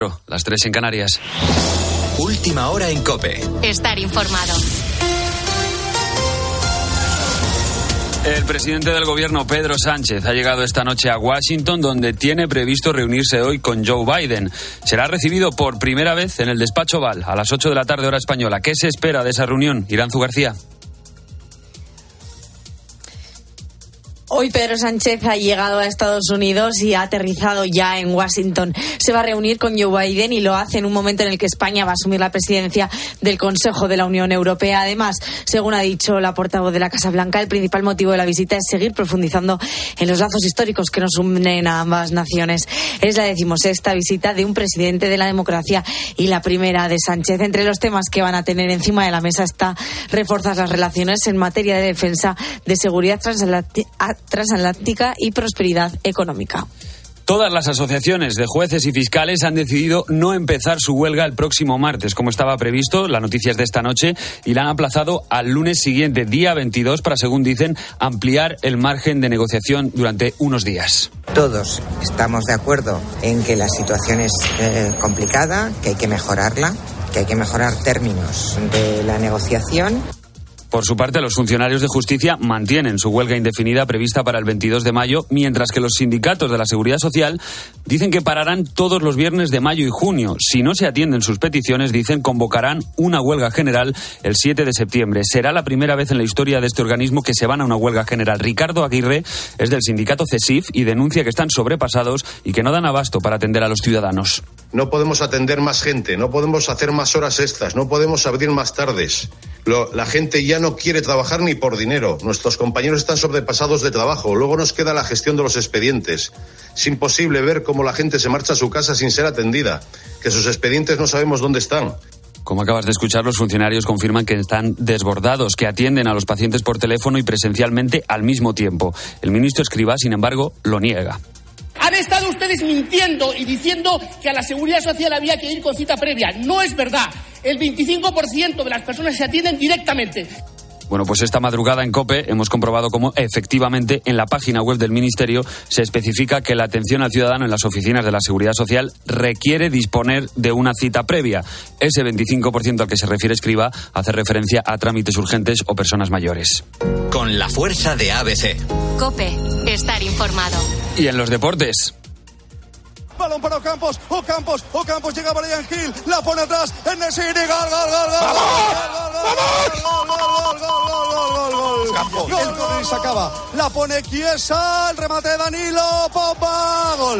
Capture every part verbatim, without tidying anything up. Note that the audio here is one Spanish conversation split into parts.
Las tres en Canarias. Última hora en COPE. Estar informado. El presidente del gobierno, Pedro Sánchez, ha llegado esta noche a Washington, donde tiene previsto reunirse hoy con Joe Biden. Será recibido por primera vez en el despacho Oval a las ocho de la tarde hora española. ¿Qué se espera de esa reunión? Iranzu García. Hoy Pedro Sánchez ha llegado a Estados Unidos y ha aterrizado ya en Washington. Se va a reunir con Joe Biden y lo hace en un momento en el que España va a asumir la presidencia del Consejo de la Unión Europea. Además, según ha dicho la portavoz de la Casa Blanca, el principal motivo de la visita es seguir profundizando en los lazos históricos que nos unen a ambas naciones. Es la decimosexta visita de un presidente de la democracia y la primera de Sánchez. Entre los temas que van a tener encima de la mesa está reforzar las relaciones en materia de defensa, de seguridad transatlántica transatlántica y prosperidad económica. Todas las asociaciones de jueces y fiscales han decidido no empezar su huelga el próximo martes, como estaba previsto. La noticia es de esta noche y la han aplazado al lunes siguiente, día veintidós, para, según dicen, ampliar el margen de negociación durante unos días. Todos estamos de acuerdo en que la situación es eh, complicada, que hay que mejorarla, que hay que mejorar términos de la negociación. Por su parte, los funcionarios de justicia mantienen su huelga indefinida prevista para el veintidós de mayo, mientras que los sindicatos de la Seguridad Social dicen que pararán todos los viernes de mayo y junio. Si no se atienden sus peticiones, dicen, convocarán una huelga general el siete de septiembre. Será la primera vez en la historia de este organismo que se van a una huelga general. Ricardo Aguirre es del sindicato CESIF y denuncia que están sobrepasados y que no dan abasto para atender a los ciudadanos. No podemos atender más gente, no podemos hacer más horas extras, no podemos abrir más tardes. Lo, la gente ya no quiere trabajar ni por dinero. Nuestros compañeros están sobrepasados de trabajo. Luego nos queda la gestión de los expedientes. Es imposible ver cómo la gente se marcha a su casa sin ser atendida, que sus expedientes no sabemos dónde están. Como acabas de escuchar, los funcionarios confirman que están desbordados, que atienden a los pacientes por teléfono y presencialmente al mismo tiempo. El ministro Escrivá, sin embargo, lo niega. Han estado ustedes mintiendo y diciendo que a la Seguridad Social había que ir con cita previa. No es verdad. El veinticinco por ciento de las personas se atienden directamente. Bueno, pues esta madrugada en COPE hemos comprobado cómo efectivamente en la página web del Ministerio se especifica que la atención al ciudadano en las oficinas de la Seguridad Social requiere disponer de una cita previa. Ese veinticinco por ciento al que se refiere Escrivá hace referencia a trámites urgentes o personas mayores. Con la fuerza de A B C. COPE. Estar informado. Y en los deportes. Balón para Ocampos, Ocampos, Ocampos, llega Brian Hill, la pone atrás, En-Nesyri, gol, gol, gol, gol. ¡Vamos! ¡Gol, gol, gol! El corner se acaba, la pone Chiesa, el remate de Danilo, Pogba, gol.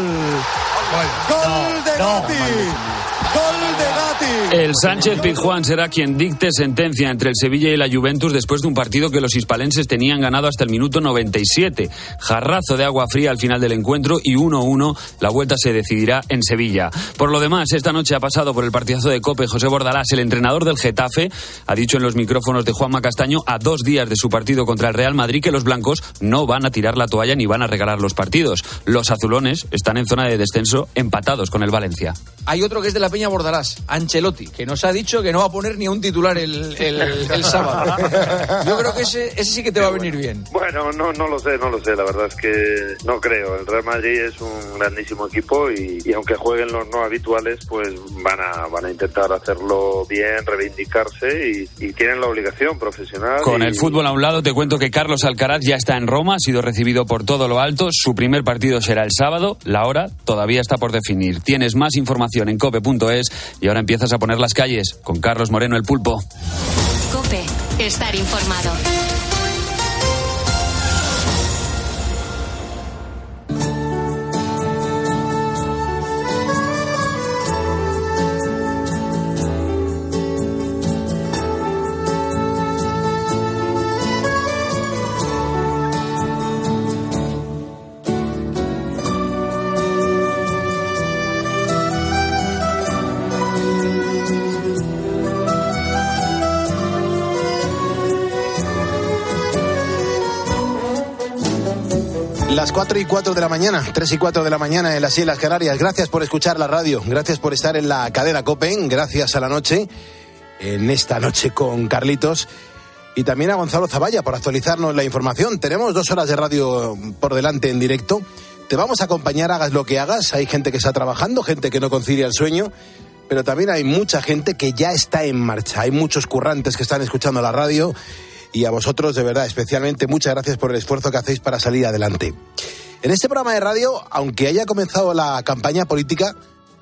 Gol de Gatti. Gol de Gatti. El Sánchez Pizjuán será quien dicte sentencia entre el Sevilla y la Juventus después de un partido que los hispalenses tenían ganado hasta el minuto noventa y siete. Jarrazo de agua fría al final del encuentro y uno uno. La vuelta se decidirá en Sevilla. Por lo demás, esta noche ha pasado por el partidazo de COPE José Bordalás, el entrenador del Getafe. Ha dicho en los micrófonos de Juanma Castaño, a dos días de su partido contra el Real Madrid, que los blancos no van a tirar la toalla ni van a regalar los partidos. Los azulones están en zona de descenso, empatados con el Valencia. Hay otro que es de la Peña Bordalás, Ancelotti, que nos ha dicho que no va a poner ni un titular el, el, el sábado. Yo creo que ese, ese sí que te va a venir bien. Bueno, no, no lo sé, no lo sé. La verdad es que no creo. El Real Madrid es un grandísimo equipo y, y aunque jueguen los no habituales, pues van a, van a intentar hacerlo bien, reivindicarse y, y tienen la obligación profesional. Con y... el fútbol a un lado, te cuento que Carlos Alcaraz ya está en Roma, ha sido recibido por todo lo alto. Su primer partido será el sábado, la hora todavía está por definir. Tienes más información en cope punto es y ahora empiezas a poner las calles con Carlos Moreno, el Pulpo. COPE. Estar informado. Las cuatro y cuatro de la mañana, tres y cuatro de la mañana en las Islas Canarias. Gracias por escuchar la radio, gracias por estar en la cadena COPE, gracias a la noche, en esta noche con Carlitos, y también a Gonzalo Zavalla por actualizarnos la información. Tenemos dos horas de radio por delante en directo. te vamos a acompañar, hagas lo que hagas. Hay gente que está trabajando, gente que no concilia el sueño, pero también hay mucha gente que ya está en marcha. Hay muchos currantes que están escuchando la radio y a vosotros, de verdad, especialmente muchas gracias por el esfuerzo que hacéis para salir adelante. En este programa de radio, aunque haya comenzado la campaña política,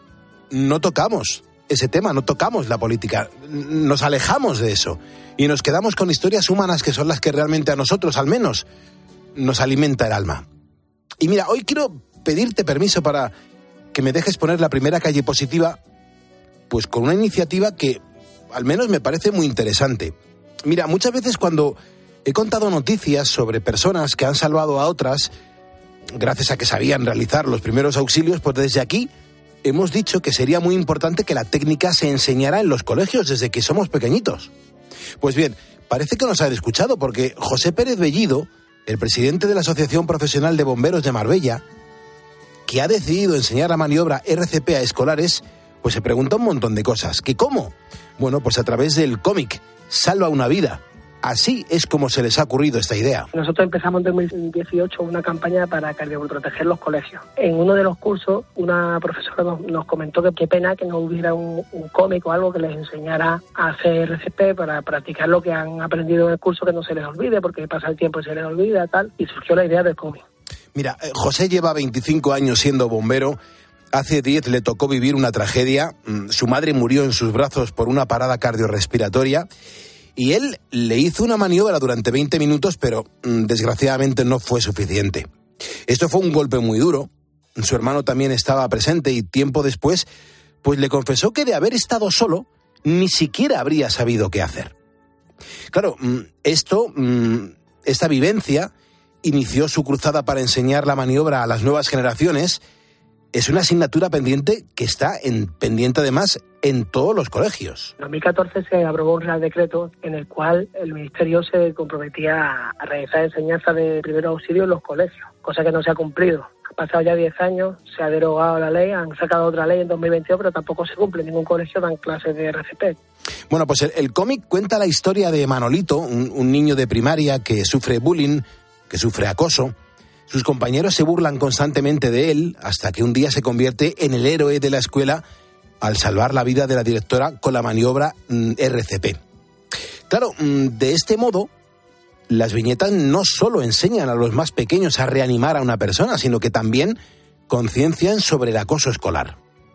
no tocamos ese tema, no tocamos la política, nos alejamos de eso y nos quedamos con historias humanas que son las que realmente a nosotros, al menos, nos alimenta el alma. Y mira, hoy quiero pedirte permiso para que me dejes poner la primera calle positiva, pues con una iniciativa que al menos me parece muy interesante. Mira, muchas veces cuando he contado noticias sobre personas que han salvado a otras, gracias a que sabían realizar los primeros auxilios, pues desde aquí hemos dicho que sería muy importante que la técnica se enseñara en los colegios desde que somos pequeñitos. Pues bien, parece que nos han escuchado porque José Pérez Bellido, el presidente de la Asociación Profesional de Bomberos de Marbella, que ha decidido enseñar la maniobra R C P a escolares, pues se pregunta un montón de cosas. ¿Qué cómo? Bueno, pues a través del cómic Salva una vida. Así es como se les ha ocurrido esta idea. Nosotros empezamos en dos mil dieciocho una campaña para cardioproteger los colegios. En uno de los cursos, una profesora nos, nos comentó que qué pena que no hubiera un, un cómic o algo que les enseñara a hacer R C P para practicar lo que han aprendido en el curso, que no se les olvide, porque pasa el tiempo y se les olvida, tal. Y surgió la idea del cómic. Mira, José lleva veinticinco años siendo bombero. Hace diez le tocó vivir una tragedia. Su madre murió en sus brazos por una parada cardiorrespiratoria. Y él le hizo una maniobra durante veinte minutos, pero mmm, desgraciadamente no fue suficiente. Esto fue un golpe muy duro. Su hermano también estaba presente y tiempo después, pues le confesó que de haber estado solo, ni siquiera habría sabido qué hacer. Claro, mmm, esto, mmm, esta vivencia inició su cruzada para enseñar la maniobra a las nuevas generaciones. Es una asignatura pendiente que está en, pendiente además en todos los colegios. En dos mil catorce se aprobó un real decreto en el cual el Ministerio se comprometía a realizar enseñanza de primeros auxilios en los colegios, cosa que no se ha cumplido. Han pasado ya diez años, se ha derogado la ley, han sacado otra ley en dos mil veintidós, pero tampoco se cumple. En ningún colegio dan clases de R C P. Bueno, pues el, el cómic cuenta la historia de Manolito, un, un niño de primaria que sufre bullying, que sufre acoso. Sus compañeros se burlan constantemente de él hasta que un día se convierte en el héroe de la escuela al salvar la vida de la directora con la maniobra mm, R C P. Claro, mm, de este modo, las viñetas no solo enseñan a los más pequeños a reanimar a una persona, sino que también conciencian sobre el acoso escolar.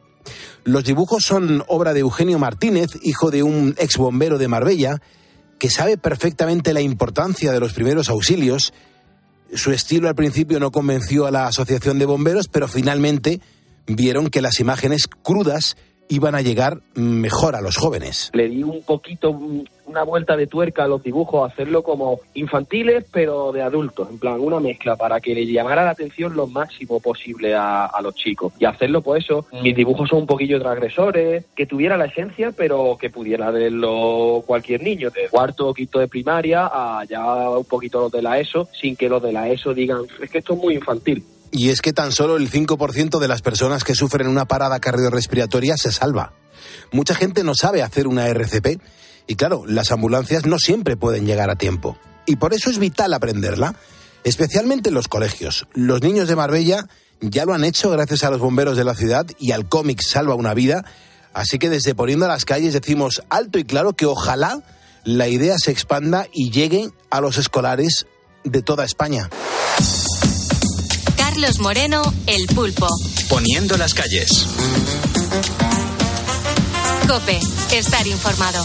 Los dibujos son obra de Eugenio Martínez, hijo de un ex bombero de Marbella, que sabe perfectamente la importancia de los primeros auxilios. Su estilo al principio no convenció a la Asociación de Bomberos, pero finalmente vieron que las imágenes crudas iban a llegar mejor a los jóvenes. Le di un poquito, una vuelta de tuerca a los dibujos, hacerlo como infantiles, pero de adultos, en plan, una mezcla para que le llamara la atención lo máximo posible a, a los chicos. Y hacerlo, pues eso, mis dibujos son un poquillo transgresores, que tuviera la esencia, pero que pudiera verlo cualquier niño, de cuarto o quinto de primaria a ya un poquito los de la ESO, sin que los de la ESO digan, es que esto es muy infantil. Y es que tan solo el cinco por ciento de las personas que sufren una parada cardiorrespiratoria se salva. Mucha gente no sabe hacer una R C P y claro, las ambulancias no siempre pueden llegar a tiempo. Y por eso es vital aprenderla, especialmente en los colegios. Los niños de Marbella ya lo han hecho gracias a los bomberos de la ciudad y al cómic Salva una vida. Así que desde Poniendo a las Calles decimos alto y claro que ojalá la idea se expanda y llegue a los escolares de toda España. Carlos Moreno, El Pulpo. Poniendo las calles. COPE, estar informado.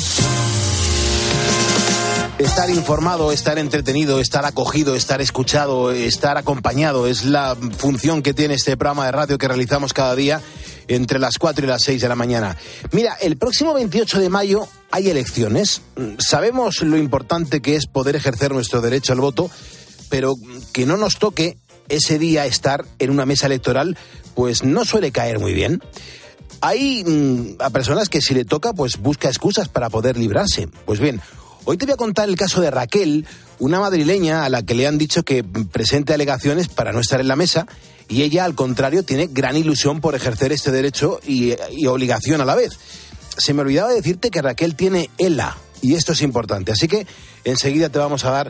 Estar informado, estar entretenido, estar acogido, estar escuchado, estar acompañado es la función que tiene este programa de radio que realizamos cada día entre las cuatro y las seis de la mañana. Mira, el próximo veintiocho de mayo hay elecciones. Sabemos lo importante que es poder ejercer nuestro derecho al voto, pero que no nos toque ese día estar en una mesa electoral, pues no suele caer muy bien. Hay mmm, a personas que si le toca, pues busca excusas para poder librarse. Pues bien, hoy te voy a contar el caso de Raquel, una madrileña a la que le han dicho que presente alegaciones para no estar en la mesa, y ella, al contrario, tiene gran ilusión por ejercer este derecho y, y obligación a la vez. Se me olvidaba decirte que Raquel tiene ELA, y esto es importante, así que enseguida te vamos a dar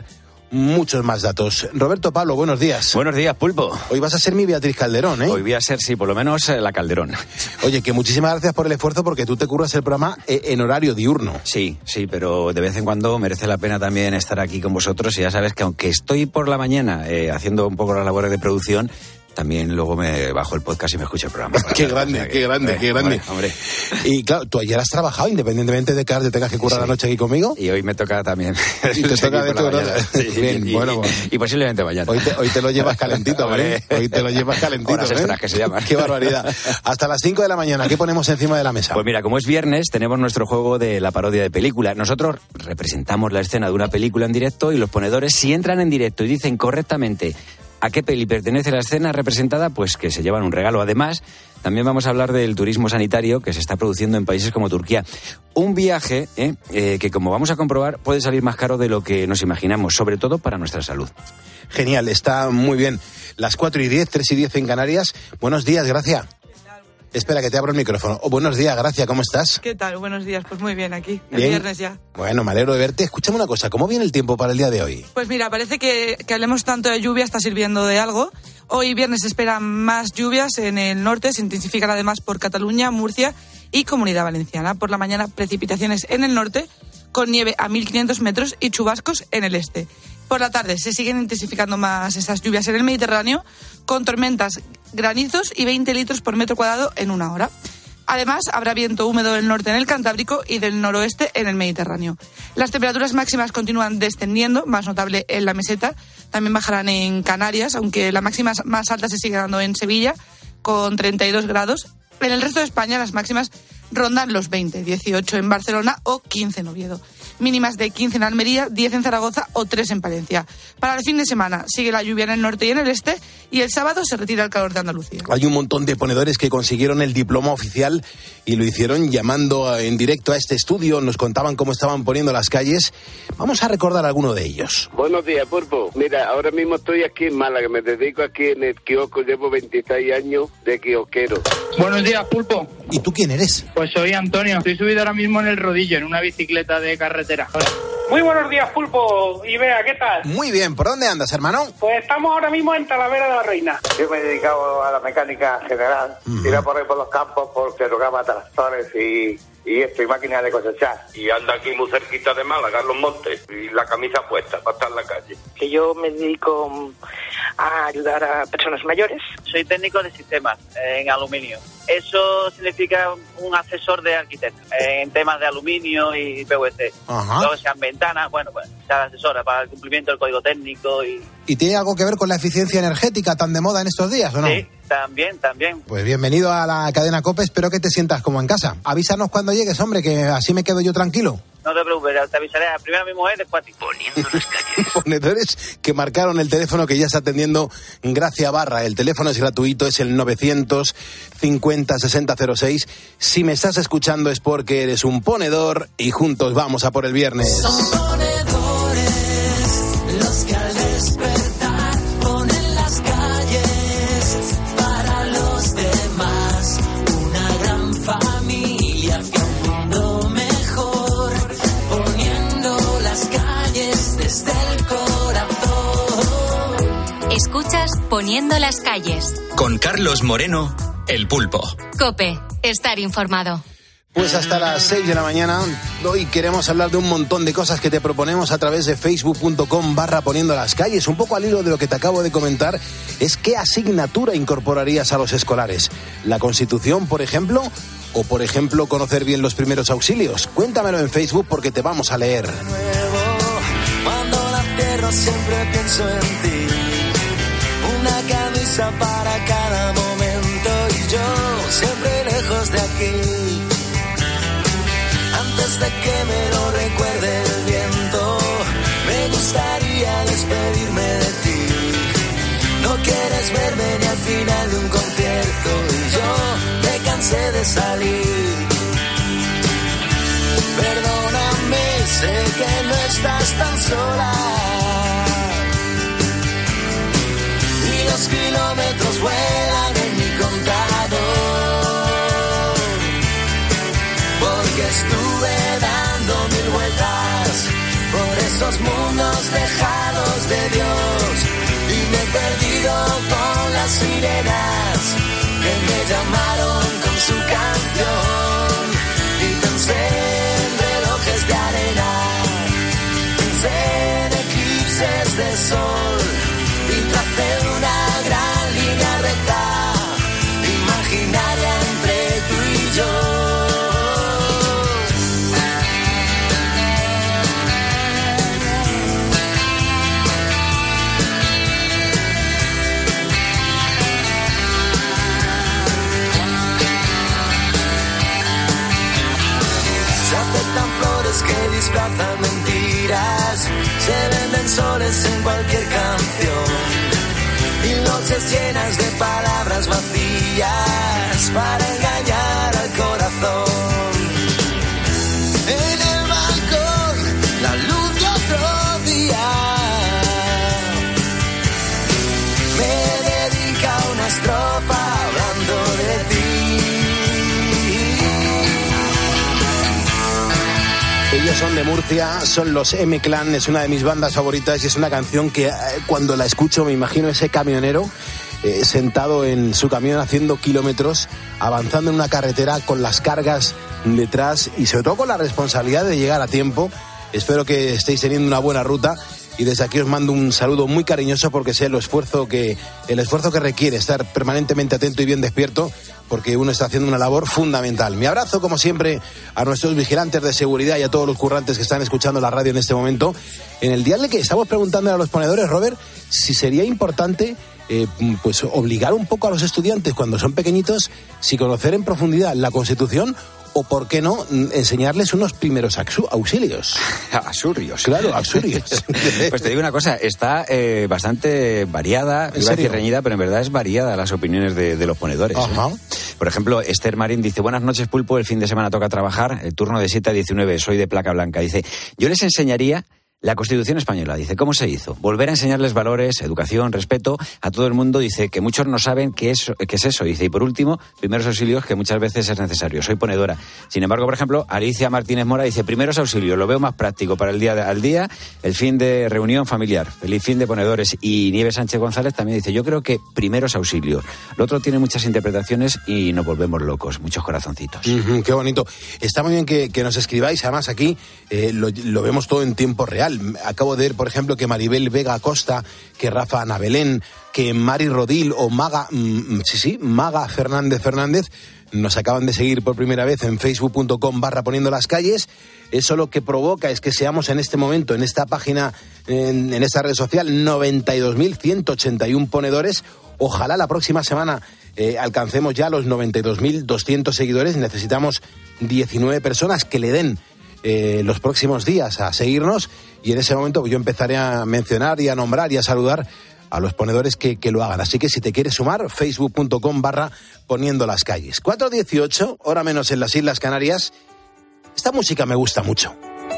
muchos más datos. Roberto Pablo, buenos días. Buenos días, Pulpo. Hoy vas a ser mi Beatriz Calderón, ¿eh? Hoy voy a ser, sí, por lo menos eh, la Calderón. Oye, que muchísimas gracias por el esfuerzo porque tú te curras el programa eh, en horario diurno. Sí, sí, pero de vez en cuando merece la pena también estar aquí con vosotros y ya sabes que aunque estoy por la mañana eh, haciendo un poco las labores de producción, también luego me bajo el podcast y me escucho el programa. Qué grande, qué grande, qué grande. Hombre, hombre. Y claro, tú ayer has trabajado independientemente de que te tengas que currar sí. la noche aquí conmigo. Y hoy me toca también. Y te toca de todo. Sí, Bien, y, bueno, y, bueno. Y posiblemente mañana. Hoy te, hoy te lo llevas calentito, ¿eh? Hoy te lo llevas calentito. Horas extras, ¿eh? Que se llaman. Qué barbaridad. Hasta las cinco de la mañana, ¿qué ponemos encima de la mesa? Pues mira, como es viernes, tenemos nuestro juego de la parodia de película. Nosotros representamos la escena de una película en directo y los ponedores, si entran en directo y dicen correctamente a qué peli pertenece la escena representada, pues que se llevan un regalo. Además, también vamos a hablar del turismo sanitario que se está produciendo en países como Turquía. Un viaje eh, eh, que, como vamos a comprobar, puede salir más caro de lo que nos imaginamos, sobre todo para nuestra salud. Genial, está muy bien. Las cuatro y diez, tres y diez en Canarias. Buenos días, Gracia. Espera, que te abro el micrófono. Oh, buenos días, Gracia, ¿cómo estás? ¿Qué tal? Buenos días, pues muy bien aquí, el bien. viernes ya. Bueno, me alegro de verte. Escúchame una cosa, ¿cómo viene el tiempo para el día de hoy? Pues mira, parece que, que hablemos tanto de lluvia está sirviendo de algo. Hoy viernes se esperan más lluvias en el norte, se intensifican además por Cataluña, Murcia y Comunidad Valenciana. Por la mañana, precipitaciones en el norte, con nieve a mil quinientos metros y chubascos en el este. Por la tarde se siguen intensificando más esas lluvias en el Mediterráneo, con tormentas, granizos y veinte litros por metro cuadrado en una hora. Además, habrá viento húmedo del norte en el Cantábrico y del noroeste en el Mediterráneo. Las temperaturas máximas continúan descendiendo, más notable en la meseta. También bajarán en Canarias, aunque la máxima más alta se sigue dando en Sevilla, con treinta y dos grados. En el resto de España las máximas rondan los veinte, dieciocho en Barcelona o quince en Oviedo. Mínimas de quince en Almería, diez en Zaragoza o tres en Palencia. Para el fin de semana sigue la lluvia en el norte y en el este y el sábado se retira el calor de Andalucía. Hay un montón de ponedores que consiguieron el diploma oficial y lo hicieron llamando en directo a este estudio. Nos contaban cómo estaban poniendo las calles. Vamos a recordar alguno de ellos. Buenos días, Pulpo. Mira, ahora mismo estoy aquí en Málaga. Me dedico aquí en el kiosco. Llevo veintiséis años de kiosquero. Buenos días, Pulpo. ¿Y tú quién eres? Pues soy Antonio. Estoy subido ahora mismo en el rodillo, en una bicicleta de carretera. Muy buenos días, Pulpo. Y vea, ¿qué tal? Muy bien. ¿Por dónde andas, hermano? Pues estamos ahora mismo en Talavera de la Reina. Yo me he dedicado a la mecánica general. Mm. Ir a por ahí por los campos porque tocaba tractores y... y esto, y máquinas de cosechar. Y anda aquí muy cerquita de Málaga, en Los Montes, y la camisa puesta para estar en la calle. Que yo me dedico a ayudar a personas mayores. Soy técnico de sistemas en aluminio. Eso significa un asesor de arquitecto en temas de aluminio y P V C. Ajá. Luego sean ventanas, bueno, pues se asesora para el cumplimiento del código técnico. ¿Y, ¿Y tiene algo que ver con la eficiencia energética tan de moda en estos días, o no? Sí, también, también. Pues bienvenido a la cadena COPE, espero que te sientas como en casa. Avísanos cuando llegues, hombre, que así me quedo yo tranquilo. No te preocupes, te avisaré. Primero a mi mujer, después a ti. Poniendo las calles. Ponedores que marcaron el teléfono que ya está atendiendo Gracia Barra. El teléfono es gratuito, es el novecientos cincuenta sesenta cero seis. Si me estás escuchando es porque eres un ponedor y juntos vamos a por el viernes. Son ponedores los que al despertar ponen las calles para los demás. Una gran familia hacia un mundo mejor, poniendo las calles desde el corazón. Escuchas Poniendo las calles. Con Carlos Moreno, El Pulpo. COPE, estar informado. Pues hasta las seis de la mañana, hoy queremos hablar de un montón de cosas que te proponemos a través de facebook.com barra poniendo las calles. Un poco al hilo de lo que te acabo de comentar, es qué asignatura incorporarías a los escolares. ¿La Constitución, por ejemplo? O, por ejemplo, conocer bien los primeros auxilios. Cuéntamelo en Facebook porque te vamos a leer. Cuando la cierro siempre pienso en ti. Una camisa para cada momento y yo siempre lejos de aquí. Antes de que me lo recuerde el viento, me gustaría despedirme de ti. No quieres verme ni al final de un concierto y yo me cansé de salir. Perdóname, sé que no estás tan sola y los kilómetros vuelan en mi contador, porque estuve dando mil vueltas por ese esos mundos dejados de Dios. Y me he perdido con las sirenas que me llamaron con su canción. Y pensé en relojes de arena, pensé en eclipses de sol y tracé una gran línea recta, imaginaria entre tú y yo. Que disfrazan mentiras, se venden soles en cualquier canción y noches llenas de palabras vacías para engañar al corazón. En el balcón, la luz de otro día me dedica una estrofa hablando de ti. Ellos son de Murcia, son los M-Clan, es una de mis bandas favoritas y es una canción que eh, cuando la escucho me imagino ese camionero eh, sentado en su camión haciendo kilómetros, avanzando en una carretera con las cargas detrás y sobre todo con la responsabilidad de llegar a tiempo. Espero que estéis teniendo una buena ruta y desde aquí os mando un saludo muy cariñoso porque sé el esfuerzo que, el esfuerzo que requiere estar permanentemente atento y bien despierto, porque uno está haciendo una labor fundamental. Mi abrazo, como siempre, a nuestros vigilantes de seguridad y a todos los currantes que están escuchando la radio en este momento. En el día en el que estamos preguntando a los ponedores, Robert, si sería importante eh, pues obligar un poco a los estudiantes cuando son pequeñitos, si conocer en profundidad la Constitución, o por qué no enseñarles unos primeros auxilios. Auxilios. Claro, auxilios. Pues te digo una cosa, está eh, bastante variada, iba a decir reñida, pero en verdad es variada las opiniones de, de los ponedores. Ajá. ¿eh? Por ejemplo, Esther Marín dice: buenas noches, Pulpo, el fin de semana toca trabajar, el turno de siete a diecinueve, soy de placa blanca. Dice, yo les enseñaría la Constitución española. Dice, ¿cómo se hizo? Volver a enseñarles valores, educación, respeto a todo el mundo. Dice que muchos no saben qué es, qué es eso. Dice, y por último, primeros auxilios, que muchas veces es necesario. Soy ponedora. Sin embargo, por ejemplo, Alicia Martínez Mora dice, primeros auxilios, lo veo más práctico para el día de, al día, el fin de reunión familiar. Feliz fin de ponedores. Y Nieves Sánchez González también dice, yo creo que primeros auxilios. Lo otro tiene muchas interpretaciones y nos volvemos locos. Muchos corazoncitos. Uh-huh, qué bonito. Está muy bien que, que nos escribáis. Además, aquí eh, lo, lo vemos todo en tiempo real. Acabo de ver, por ejemplo, que Maribel Vega Acosta, que Rafa Ana Belén, que Mari Rodil o Maga, mm, sí, sí, Maga Fernández Fernández, nos acaban de seguir por primera vez en facebook punto com barra poniendo las calles. Eso lo que provoca es que seamos en este momento, en esta página, en, en esta red social, noventa y dos mil ciento ochenta y uno ponedores. Ojalá la próxima semana eh, alcancemos ya los noventa y dos mil doscientos seguidores. Necesitamos diecinueve personas que le den Eh, los próximos días a seguirnos y en ese momento yo empezaré a mencionar y a nombrar y a saludar a los ponedores que, que lo hagan. Así que si te quieres sumar, facebook punto com barra poniendo las calles. cuatro dieciocho, hora menos en las Islas Canarias. Esta música me gusta mucho.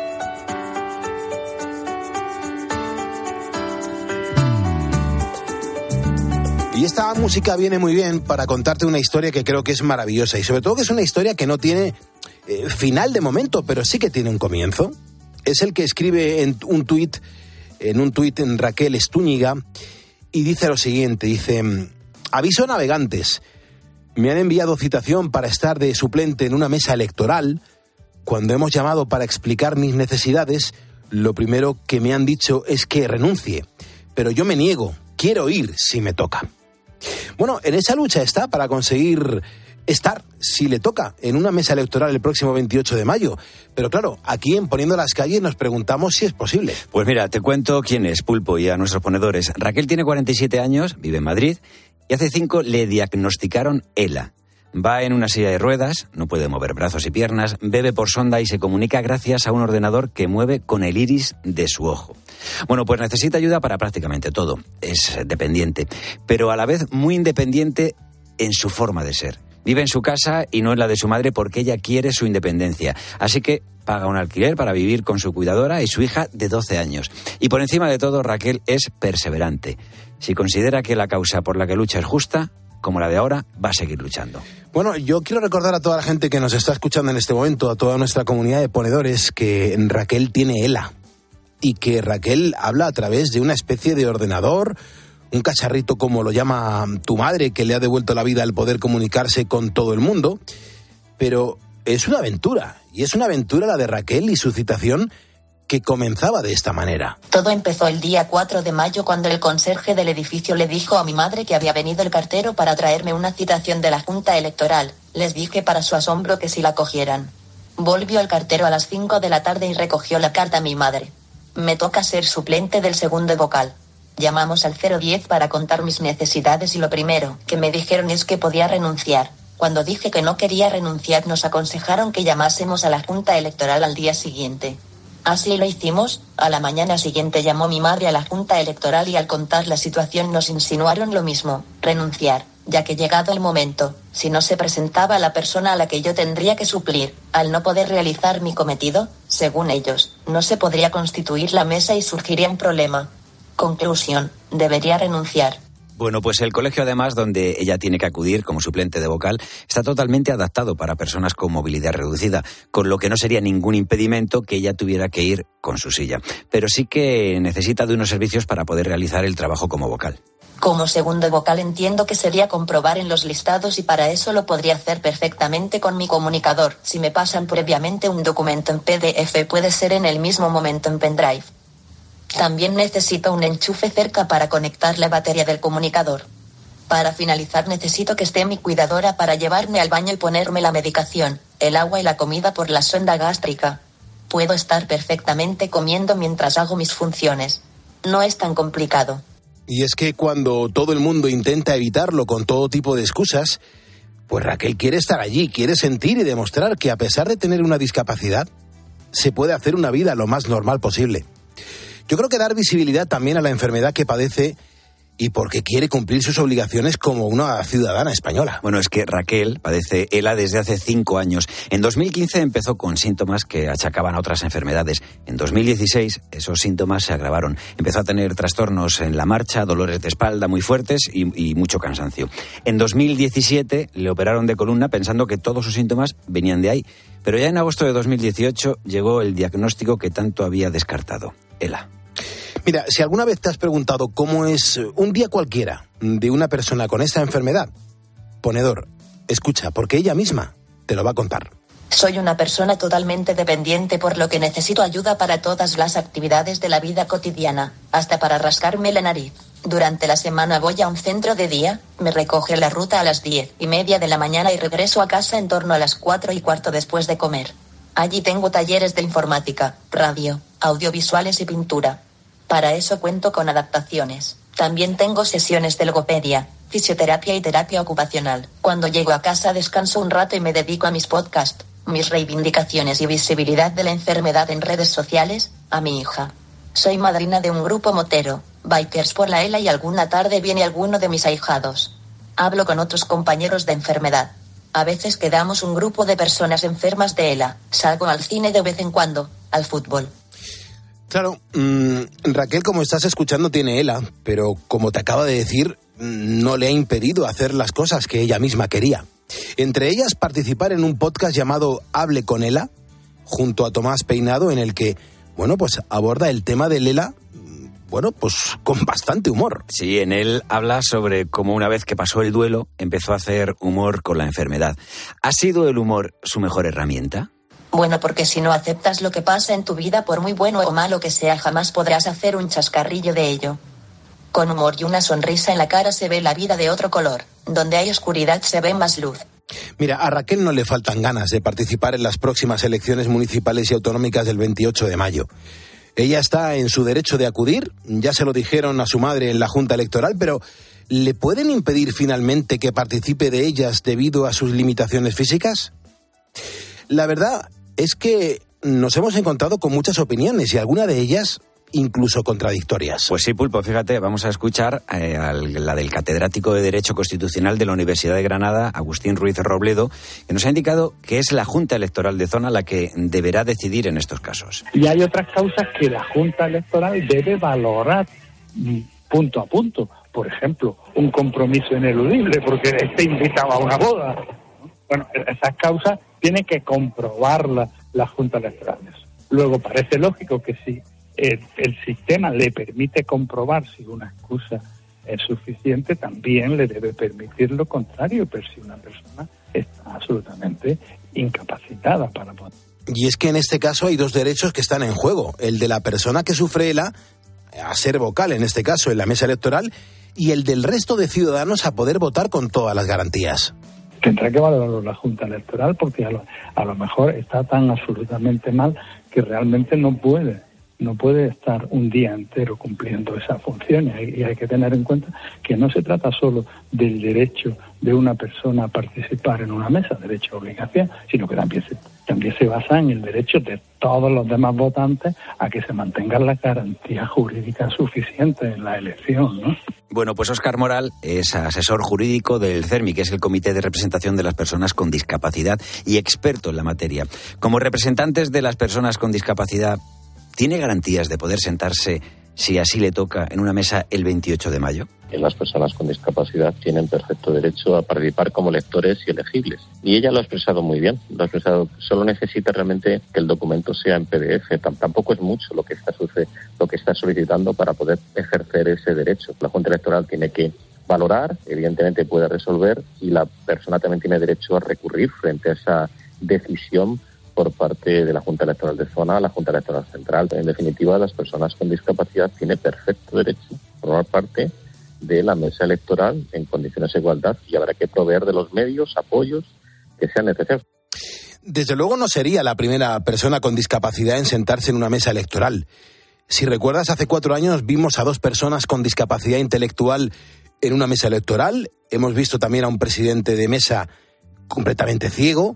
Y esta música viene muy bien para contarte una historia que creo que es maravillosa y sobre todo que es una historia que no tiene eh, final de momento, pero sí que tiene un comienzo. Es el que escribe en un tuit, en un tuit en Raquel Estúñiga y dice lo siguiente, dice, aviso a navegantes, me han enviado citación para estar de suplente en una mesa electoral. Cuando hemos llamado para explicar mis necesidades, lo primero que me han dicho es que renuncie, pero yo me niego, quiero ir si me toca. Bueno, en esa lucha está para conseguir estar, si le toca, en una mesa electoral el próximo veintiocho de mayo. Pero claro, aquí en Poniendo las Calles nos preguntamos si es posible. Pues mira, te cuento quién es, Pulpo, y a nuestros ponedores. Raquel tiene cuarenta y siete años, vive en Madrid, y hace cinco le diagnosticaron ELA. Va en una silla de ruedas, no puede mover brazos y piernas, bebe por sonda y se comunica gracias a un ordenador que mueve con el iris de su ojo. Bueno, pues necesita ayuda para prácticamente todo. Es dependiente, pero a la vez muy independiente en su forma de ser. Vive en su casa y no en la de su madre porque ella quiere su independencia. Así que paga un alquiler para vivir con su cuidadora y su hija de doce años. Y por encima de todo, Raquel es perseverante. Si considera que la causa por la que lucha es justa, como la de ahora, va a seguir luchando. Bueno, yo quiero recordar a toda la gente que nos está escuchando en este momento, a toda nuestra comunidad de ponedores, que Raquel tiene ELA. y que Raquel habla a través de una especie de ordenador, un cacharrito como lo llama tu madre, que le ha devuelto la vida al poder comunicarse con todo el mundo. Pero es una aventura, y es una aventura la de Raquel y su citación, que comenzaba de esta manera. Todo empezó el día cuatro de mayo cuando el conserje del edificio le dijo a mi madre que había venido el cartero para traerme una citación de la Junta Electoral. Les dije para su asombro que si la cogieran. Volvió el cartero a las cinco de la tarde y recogió la carta a mi madre. Me toca ser suplente del segundo vocal. Llamamos al cero diez para contar mis necesidades y lo primero que me dijeron es que podía renunciar. Cuando dije que no quería renunciar nos aconsejaron que llamásemos a la Junta Electoral al día siguiente. Así lo hicimos. A la mañana siguiente llamó mi madre a la Junta Electoral y al contar la situación nos insinuaron lo mismo, renunciar, ya que llegado el momento, si no se presentaba la persona a la que yo tendría que suplir, al no poder realizar mi cometido, según ellos, no se podría constituir la mesa y surgiría un problema. Conclusión, debería renunciar. Bueno, pues el colegio, además, donde ella tiene que acudir como suplente de vocal, está totalmente adaptado para personas con movilidad reducida, con lo que no sería ningún impedimento que ella tuviera que ir con su silla. Pero sí que necesita de unos servicios para poder realizar el trabajo como vocal. Como segundo vocal entiendo que sería comprobar en los listados y para eso lo podría hacer perfectamente con mi comunicador. Si me pasan previamente un documento en P D F puede ser en el mismo momento en pendrive. También necesito un enchufe cerca para conectar la batería del comunicador. Para finalizar necesito que esté mi cuidadora para llevarme al baño y ponerme la medicación, el agua y la comida por la sonda gástrica. Puedo estar perfectamente comiendo mientras hago mis funciones. No es tan complicado. Y es que cuando todo el mundo intenta evitarlo con todo tipo de excusas, pues Raquel quiere estar allí, quiere sentir y demostrar que a pesar de tener una discapacidad, se puede hacer una vida lo más normal posible. Yo creo que dar visibilidad también a la enfermedad que padece y porque quiere cumplir sus obligaciones como una ciudadana española. Bueno, es que Raquel padece ELA desde hace cinco años. En dos mil quince empezó con síntomas que achacaban a otras enfermedades. En dos mil dieciséis esos síntomas se agravaron. Empezó a tener trastornos en la marcha, dolores de espalda muy fuertes y, y mucho cansancio. En dos mil diecisiete le operaron de columna pensando que todos sus síntomas venían de ahí. Pero ya en agosto de dos mil dieciocho llegó el diagnóstico que tanto había descartado, ELA. Mira, si alguna vez te has preguntado cómo es un día cualquiera de una persona con esta enfermedad, ponedor, escucha, porque ella misma te lo va a contar. Soy una persona totalmente dependiente por lo que necesito ayuda para todas las actividades de la vida cotidiana, hasta para rascarme la nariz. Durante la semana voy a un centro de día, me recoge la ruta a las diez y media de la mañana y regreso a casa en torno a las cuatro y cuarto después de comer. Allí tengo talleres de informática, radio, audiovisuales y pintura. Para eso cuento con adaptaciones. También tengo sesiones de logopedia, fisioterapia y terapia ocupacional. Cuando llego a casa descanso un rato y me dedico a mis podcasts, mis reivindicaciones y visibilidad de la enfermedad en redes sociales, a mi hija. Soy madrina de un grupo motero, Bikers por la ELA y alguna tarde viene alguno de mis ahijados. Hablo con otros compañeros de enfermedad. A veces quedamos un grupo de personas enfermas de ELA. Salgo al cine de vez en cuando, al fútbol. Claro, mmm, Raquel, como estás escuchando, tiene ELA, pero como te acaba de decir, no le ha impedido hacer las cosas que ella misma quería. Entre ellas, participar en un podcast llamado Hable con ELA, junto a Tomás Peinado, en el que, bueno, pues aborda el tema del ELA, bueno, pues con bastante humor. Sí, en él habla sobre cómo una vez que pasó el duelo, empezó a hacer humor con la enfermedad. ¿Ha sido el humor su mejor herramienta? Bueno, porque si no aceptas lo que pasa en tu vida, por muy bueno o malo que sea, jamás podrás hacer un chascarrillo de ello. Con humor y una sonrisa en la cara se ve la vida de otro color. Donde hay oscuridad se ve más luz. Mira, a Raquel no le faltan ganas de participar en las próximas elecciones municipales y autonómicas del veintiocho de mayo. Ella está en su derecho de acudir, ya se lo dijeron a su madre en la Junta Electoral, pero ¿le pueden impedir finalmente que participe de ellas debido a sus limitaciones físicas? La verdad es que nos hemos encontrado con muchas opiniones y alguna de ellas incluso contradictorias. Pues sí, Pulpo, fíjate, vamos a escuchar eh, a la del catedrático de Derecho Constitucional de la Universidad de Granada, Agustín Ruiz Robledo, que nos ha indicado que es la Junta Electoral de Zona la que deberá decidir en estos casos. Y hay otras causas que la Junta Electoral debe valorar punto a punto. Por ejemplo, un compromiso ineludible porque esté invitado a una boda. Bueno, esas causas tienen que comprobarlas las juntas electorales. Luego parece lógico que si el, el sistema le permite comprobar si una excusa es suficiente, también le debe permitir lo contrario, pero si una persona está absolutamente incapacitada para poder. Y es que en este caso hay dos derechos que están en juego, el de la persona que sufre ELA a ser vocal, en este caso en la mesa electoral, y el del resto de ciudadanos a poder votar con todas las garantías. Tendrá que valorarlo la Junta Electoral porque a lo, a lo mejor está tan absolutamente mal que realmente no puede, no puede estar un día entero cumpliendo esa función. Y, y hay que tener en cuenta que no se trata solo del derecho de una persona a participar en una mesa, derecho a obligación, sino que también se, también se basa en el derecho de todos los demás votantes a que se mantengan las garantías jurídicas suficientes en la elección, ¿no? Bueno, pues Óscar Moral es asesor jurídico del CERMI, que es el Comité de Representación de las Personas con Discapacidad y experto en la materia. Como representantes de las personas con discapacidad, ¿tiene garantías de poder sentarse, si así le toca, en una mesa el veintiocho de mayo? Las personas con discapacidad tienen perfecto derecho a participar como electores y elegibles. Y ella lo ha expresado muy bien. Lo ha expresado. Solo necesita realmente que el documento sea en P D F. Tampoco es mucho lo que está lo que está solicitando para poder ejercer ese derecho. La Junta Electoral tiene que valorar, evidentemente puede resolver, y la persona también tiene derecho a recurrir frente a esa decisión por parte de la Junta Electoral de Zona, la Junta Electoral Central. En definitiva, las personas con discapacidad tienen perfecto derecho a formar parte de la mesa electoral en condiciones de igualdad, y habrá que proveer de los medios, apoyos que sean necesarios. Desde luego no sería la primera persona con discapacidad en sentarse en una mesa electoral. Si recuerdas, hace cuatro años vimos a dos personas con discapacidad intelectual en una mesa electoral. Hemos visto también a un presidente de mesa completamente ciego.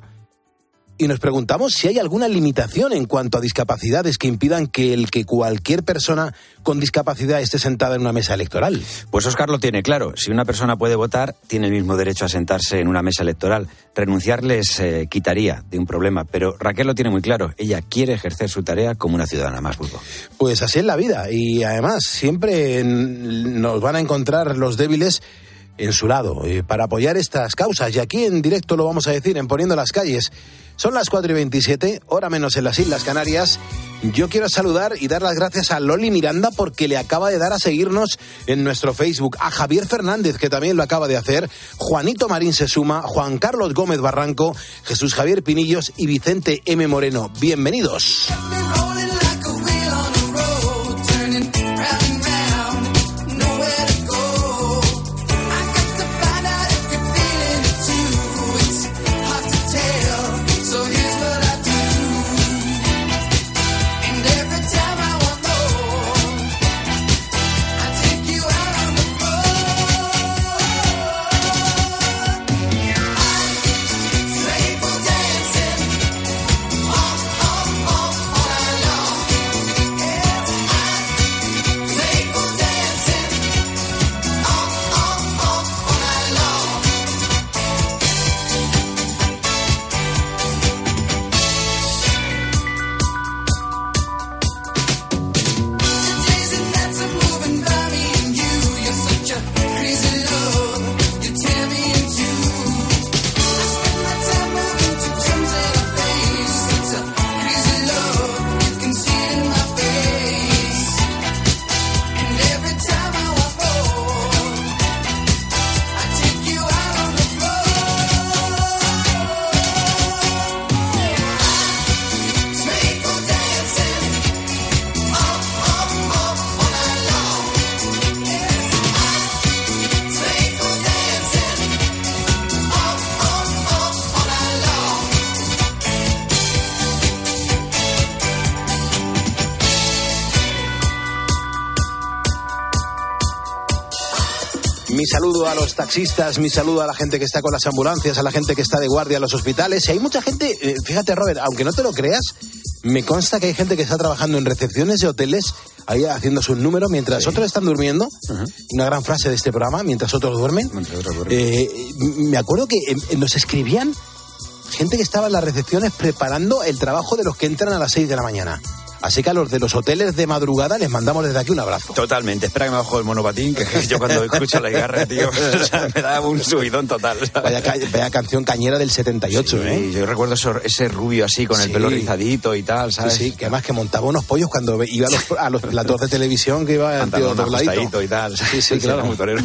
Y nos preguntamos si hay alguna limitación en cuanto a discapacidades que impidan que el que cualquier persona con discapacidad esté sentada en una mesa electoral. Pues Óscar lo tiene claro. Si una persona puede votar, tiene el mismo derecho a sentarse en una mesa electoral. Renunciar les eh, quitaría de un problema. Pero Raquel lo tiene muy claro. Ella quiere ejercer su tarea como una ciudadana más, Bulbo. Pues así es la vida. Y además siempre nos van a encontrar los débiles en su lado eh, para apoyar estas causas. Y aquí en directo lo vamos a decir en Poniendo las Calles. Son las cuatro y veintisiete, hora menos en las Islas Canarias. Yo quiero saludar y dar las gracias a Loli Miranda porque le acaba de dar a seguirnos en nuestro Facebook. A Javier Fernández, que también lo acaba de hacer. Juanito Marín se suma. Juan Carlos Gómez Barranco. Jesús Javier Pinillos y Vicente M. Moreno. Bienvenidos. Mi saludo a los taxistas, mi saludo a la gente que está con las ambulancias, a la gente que está de guardia en los hospitales. Y hay mucha gente, eh, fíjate Robert, aunque no te lo creas, me consta que hay gente que está trabajando en recepciones de hoteles, ahí haciendo sus números mientras sí. otros están durmiendo. Uh-huh. Una gran frase de este programa, mientras otros duermen. Mientras otros duermen. Eh, me acuerdo que eh, nos escribían gente que estaba en las recepciones preparando el trabajo de los que entran a las seis de la mañana. Así que a los de los hoteles de madrugada les mandamos desde aquí un abrazo. Totalmente. Espera que me bajo el monopatín, que yo cuando escucho la guitarra, tío, o sea, me da un subidón total. Vaya, vaya canción cañera del setenta y ocho, sí, ¿eh? Yo recuerdo eso, ese rubio así, con sí. el pelo rizadito y tal, ¿sabes? Sí, sí, que además que montaba unos pollos cuando iba a los, a los platos de televisión, que iba el tío dobladito y tal. Sí, sí, claro. Muy torero.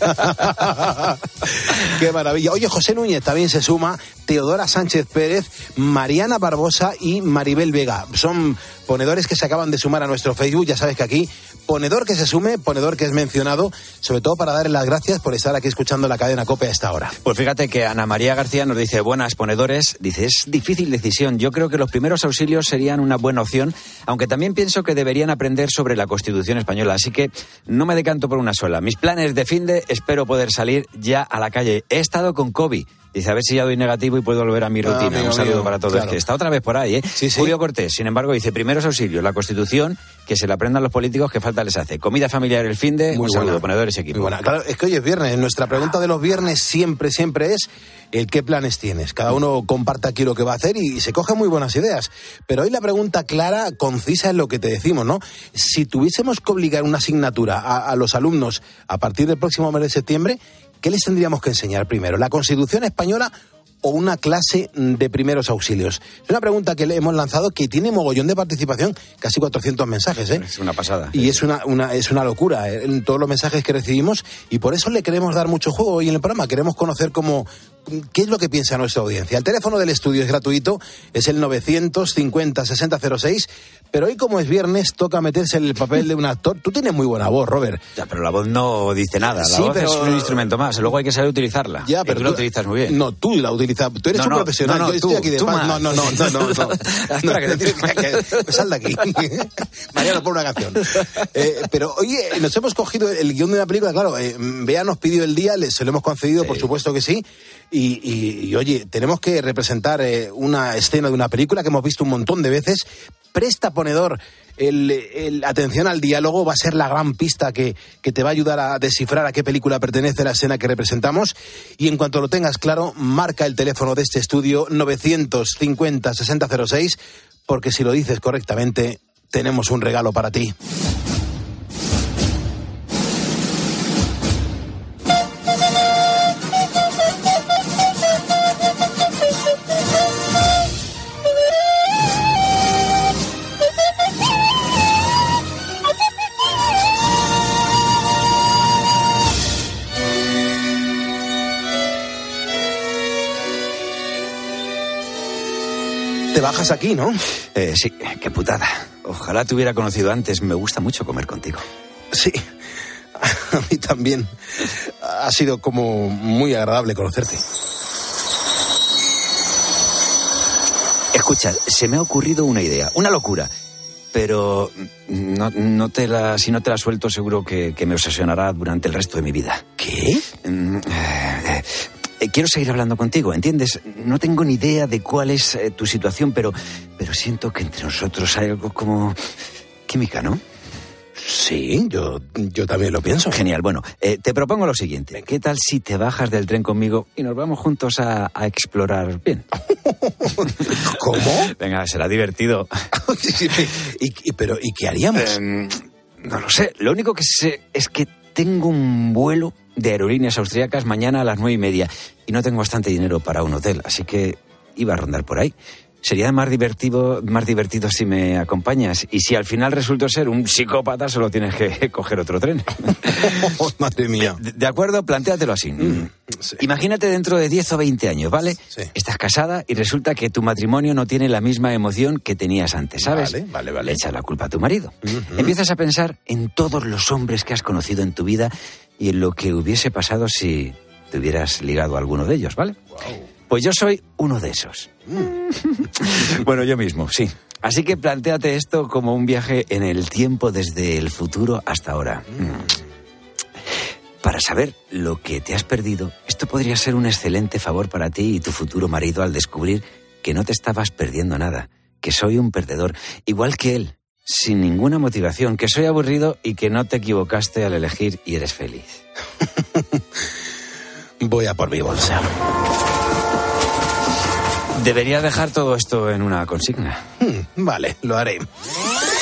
Qué maravilla. Oye, José Núñez también se suma, Teodora Sánchez Pérez, Mariana Barbosa y Maribel Vega. Son ponedores que se acaban de sumar a nuestro Facebook. Ya sabes que aquí, ponedor que se sume, ponedor que es mencionado, sobre todo para darle las gracias por estar aquí escuchando la cadena COPE a esta hora. Pues fíjate que Ana María García nos dice, buenas ponedores, dice, es difícil decisión. Yo creo que los primeros auxilios serían una buena opción, aunque también pienso que deberían aprender sobre la Constitución española, así que no me decanto por una sola. Mis planes de finde, espero poder salir ya a la calle. He estado con COVID. Dice, a ver si ya doy negativo y puedo volver a mi rutina. Ah, amigo, un saludo amigo, para todos. Claro. Que está otra vez por ahí, ¿eh? Sí, sí. Julio Cortés, sin embargo, dice, primeros auxilios, la Constitución, que se la aprendan los políticos, que falta les hace. Comida familiar el finde, Muy un buena. saludo, ponedores y equipo. Muy buena. Claro, es que hoy es viernes. Nuestra pregunta de los viernes siempre, siempre es el qué planes tienes. Cada uno comparte aquí lo que va a hacer y, y se coge muy buenas ideas. Pero hoy la pregunta clara, concisa, es lo que te decimos, ¿no? Si tuviésemos que obligar una asignatura a, a los alumnos a partir del próximo mes de septiembre, ¿qué les tendríamos que enseñar primero? ¿La Constitución española o una clase de primeros auxilios? Es una pregunta que le hemos lanzado que tiene mogollón de participación, casi cuatrocientos mensajes, ¿eh? Es una pasada. Y es una, una, es una locura, ¿eh? En todos los mensajes que recibimos, y por eso le queremos dar mucho juego hoy en el programa. Queremos conocer cómo, qué es lo que piensa nuestra audiencia. El teléfono del estudio es gratuito, es el novecientos cincuenta sesenta cero seis, pero hoy, como es viernes, toca meterse en el papel de un actor. Tú tienes muy buena voz, Robert. Ya, pero la voz no dice nada, la sí, voz pero... es un instrumento más, luego hay que saber utilizarla. Ya, pero y tú, tú la utilizas muy bien. No, tú la utilizas, tú eres no, un no, profesional, no, no, yo estoy tú, aquí de paz. No, no, no, no, no, no. Espera, que te tienes que... Sal de aquí. Mariano, pon una canción. Eh, pero, oye, nos hemos cogido el guión de una película, claro, eh, Bea nos pidió el día, se lo hemos concedido, sí. Por supuesto que sí, y, y, y oye, tenemos que representar eh, una escena de una película que hemos visto un montón de veces. Presta, ponedor, el, el, atención al diálogo, va a ser la gran pista que, que te va a ayudar a descifrar a qué película pertenece la escena que representamos. Y en cuanto lo tengas claro, marca el teléfono de este estudio novecientos cincuenta sesenta cero seis, porque si lo dices correctamente, tenemos un regalo para ti. Te bajas aquí, ¿no? Eh, sí, qué putada. Ojalá te hubiera conocido antes. Me gusta mucho comer contigo. Sí, a mí también. Ha sido como muy agradable conocerte. Escucha, se me ha ocurrido una idea, una locura. Pero no, no te la, si no te la suelto, seguro que, que me obsesionará durante el resto de mi vida. ¿Qué? Mm, eh, eh, quiero seguir hablando contigo, ¿entiendes? No tengo ni idea de cuál es eh, tu situación, pero, pero siento que entre nosotros hay algo como química, ¿no? Sí, yo, yo también lo pienso. Genial, bueno, eh, te propongo lo siguiente. ¿Qué tal si te bajas del tren conmigo y nos vamos juntos a, a explorar bien? ¿Cómo? Venga, será divertido. ¿Y, y, pero, ¿y qué haríamos? Eh, no lo sé, lo único que sé es que tengo un vuelo de aerolíneas austriacas mañana a las nueve y media y no tengo bastante dinero para un hotel, así que iba a rondar por ahí. Sería más divertido, más divertido si me acompañas. Y si al final resulto ser un psicópata, solo tienes que coger otro tren. Oh, madre mía. De, de acuerdo, plantéatelo así. Mm, sí. Imagínate dentro de diez o veinte años, ¿vale? Sí. Estás casada y resulta que tu matrimonio no tiene la misma emoción que tenías antes, ¿sabes? Vale, vale, vale. Le echas la culpa a tu marido. Uh-huh. Empiezas a pensar en todos los hombres que has conocido en tu vida y en lo que hubiese pasado si te hubieras ligado a alguno de ellos, ¿vale? Wow. Pues yo soy uno de esos. Mm. Bueno, yo mismo, sí. Así que plantéate esto como un viaje en el tiempo desde el futuro hasta ahora. Mm. Para saber lo que te has perdido, esto podría ser un excelente favor para ti y tu futuro marido al descubrir que no te estabas perdiendo nada, que soy un perdedor, igual que él, sin ninguna motivación, que soy aburrido y que no te equivocaste al elegir y eres feliz. Voy a por mi bolsa. Debería dejar todo esto en una consigna. Hmm, vale, lo haré.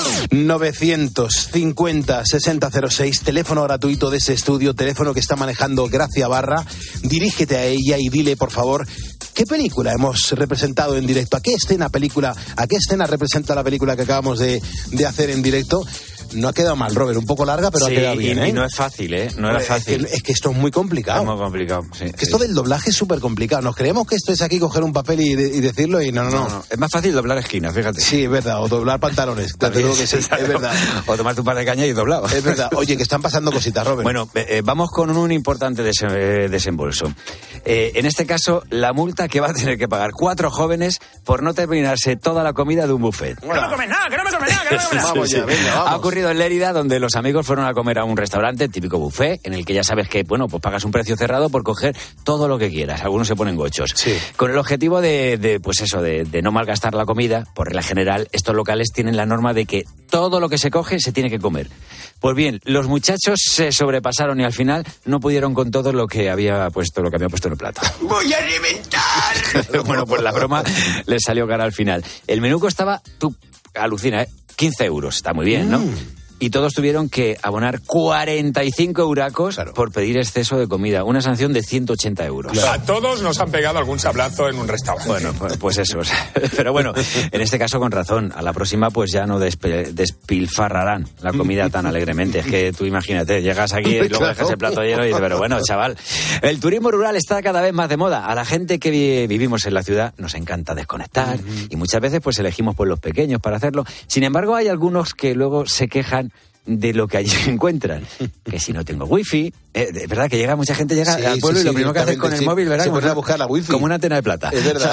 novecientos cincuenta sesenta cero seis, teléfono gratuito de ese estudio, teléfono que está manejando Gracia Barra. Dirígete a ella y dile, por favor, ¿qué película hemos representado en directo? ¿A qué escena película, a qué escena representa la película que acabamos de, de hacer en directo? No ha quedado mal, Robert, un poco larga, pero sí, ha quedado bien, y, ¿eh? y no es fácil, ¿eh? No era fácil. Es que, es que esto es muy complicado. Es muy complicado, sí. Que esto del doblaje es súper complicado. Nos creemos que esto es aquí coger un papel y, de, y decirlo y no no, no, no, no. Es más fácil doblar esquinas, fíjate. Sí, es verdad, o doblar pantalones. Te digo que sí, es verdad. O tomarte un par de cañas y doblado. Es verdad. Oye, que están pasando cositas, Robert. Bueno, eh, vamos con un importante des eh, desembolso. Eh, en este caso, la multa que va a tener que pagar cuatro jóvenes por no terminarse toda la comida de un buffet. Bueno. Que no me comes nada, que no me comes nada, que no me comes nada. Vamos ya, venga, vamos. Ha ocurrido en Lérida, donde los amigos fueron a comer a un restaurante, típico buffet, en el que ya sabes que, bueno, pues pagas un precio cerrado por coger todo lo que quieras. Algunos se ponen gochos. Sí. Con el objetivo de, de pues eso, de, de no malgastar la comida, por regla general, estos locales tienen la norma de que todo lo que se coge se tiene que comer. Pues bien, los muchachos se sobrepasaron y al final no pudieron con todo lo que había puesto, lo que había puesto en el plato. ¡Voy a reventar! Bueno, pues la broma les salió cara al final. El menú costaba, tú alucina, ¿eh? quince euros. Está muy bien, ¿no? Mm. Y todos tuvieron que abonar cuarenta y cinco euracos claro. por pedir exceso de comida. Una sanción de ciento ochenta euros. Claro. A todos nos han pegado algún sablazo en un restaurante. Bueno, pues, pues eso. Pero bueno, en este caso con razón. A la próxima pues ya no despe despilfarrarán la comida tan alegremente. Es que tú imagínate, llegas aquí y luego dejas el plato lleno y dices, pero bueno, chaval. El turismo rural está cada vez más de moda. A la gente que vi vivimos en la ciudad nos encanta desconectar uh-huh. y muchas veces pues elegimos pueblos pequeños para hacerlo. Sin embargo, hay algunos que luego se quejan de lo que allí encuentran, que si no tengo wifi, eh, de verdad que llega mucha gente llega sí, al pueblo sí, y lo sí, primero que hace con el sí, móvil, ¿verdad? Se pone a buscar la wifi. Como una antena de plata. Es verdad.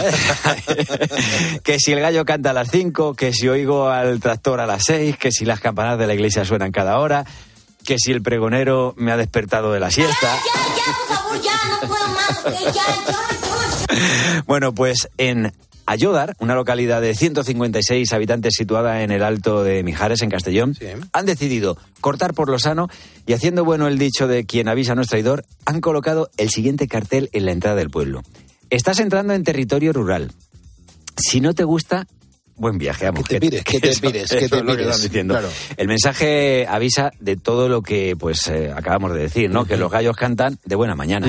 Que si el gallo canta a las cinco, que si oigo al tractor a las seis, que si las campanas de la iglesia suenan cada hora, que si el pregonero me ha despertado de la siesta. Ya, ya, ya, por favor, ya, no puedo más. Ya, ya, ya. Bueno, pues en Ayodar, una localidad de ciento cincuenta y seis habitantes situada en el Alto de Mijares, en Castellón, sí. han decidido cortar por lo sano y, haciendo bueno el dicho de quien avisa no es traidor, han colocado el siguiente cartel en la entrada del pueblo. Estás entrando en territorio rural. Si no te gusta, buen viaje, vamos. Que te pires, que, que te pires, que te pires. Diciendo. Claro. El mensaje avisa de todo lo que pues eh, acabamos de decir, ¿no? Uh-huh. Que los gallos cantan de buena mañana.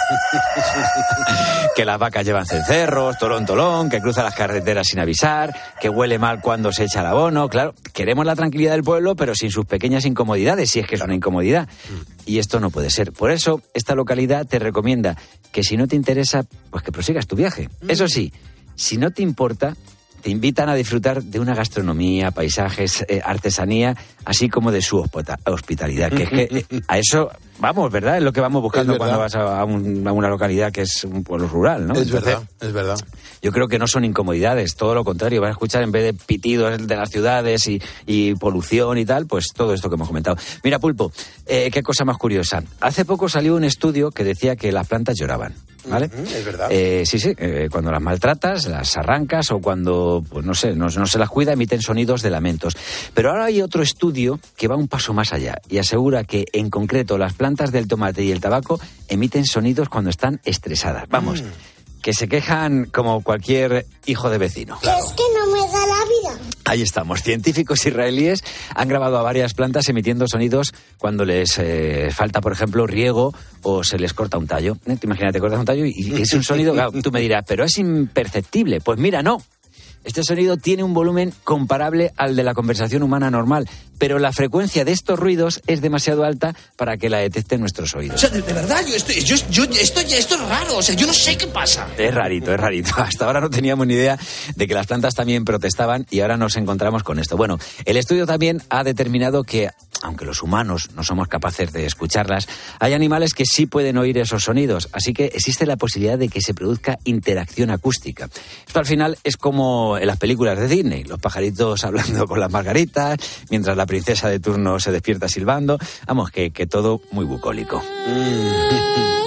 Uh-huh. Que las vacas llevan cencerros, tolón, tolón, que cruzan las carreteras sin avisar, que huele mal cuando se echa el abono. Claro, queremos la tranquilidad del pueblo, pero sin sus pequeñas incomodidades, si es que es una incomodidad. Uh-huh. Y esto no puede ser. Por eso, esta localidad te recomienda que si no te interesa, pues que prosigas tu viaje. Uh-huh. Eso sí, si no te importa, te invitan a disfrutar de una gastronomía, paisajes, eh, artesanía, así como de su hospitalidad. Que es que eh, a eso vamos, ¿verdad? Es lo que vamos buscando cuando vas a, a, un, a una localidad que es un pueblo rural, ¿no? Es Entonces, verdad, es verdad. Yo creo que no son incomodidades, todo lo contrario. Van a escuchar, en vez de pitidos de las ciudades y, y polución y tal, pues todo esto que hemos comentado. Mira, Pulpo, eh, qué cosa más curiosa. Hace poco salió un estudio que decía que las plantas lloraban, ¿vale? Uh-huh, es verdad. Eh, sí, sí, eh, cuando las maltratas, las arrancas o cuando, pues no sé, no, no se las cuida, emiten sonidos de lamentos. Pero ahora hay otro estudio que va un paso más allá y asegura que, en concreto, las plantas del tomate y el tabaco emiten sonidos cuando están estresadas. Vamos, mm. que se quejan como cualquier hijo de vecino. Claro. Es que no me da la vida. Ahí estamos. Científicos israelíes han grabado a varias plantas emitiendo sonidos cuando les eh, falta, por ejemplo, riego o se les corta un tallo. ¿Eh? Imagínate, cortas un tallo y, y es un sonido, claro, tú me dirás, pero es imperceptible. Pues mira, no. Este sonido tiene un volumen comparable al de la conversación humana normal, pero la frecuencia de estos ruidos es demasiado alta para que la detecten nuestros oídos. O sea, de, de verdad, yo estoy, yo, yo, esto, esto es raro, o sea, yo no sé qué pasa. Es rarito, es rarito. Hasta ahora no teníamos ni idea de que las plantas también protestaban y ahora nos encontramos con esto. Bueno, el estudio también ha determinado que, aunque los humanos no somos capaces de escucharlas, hay animales que sí pueden oír esos sonidos, así que existe la posibilidad de que se produzca interacción acústica. Esto al final es como en las películas de Disney, los pajaritos hablando con las margaritas, mientras la princesa de turno se despierta silbando. Vamos, que, que todo muy bucólico. Mm.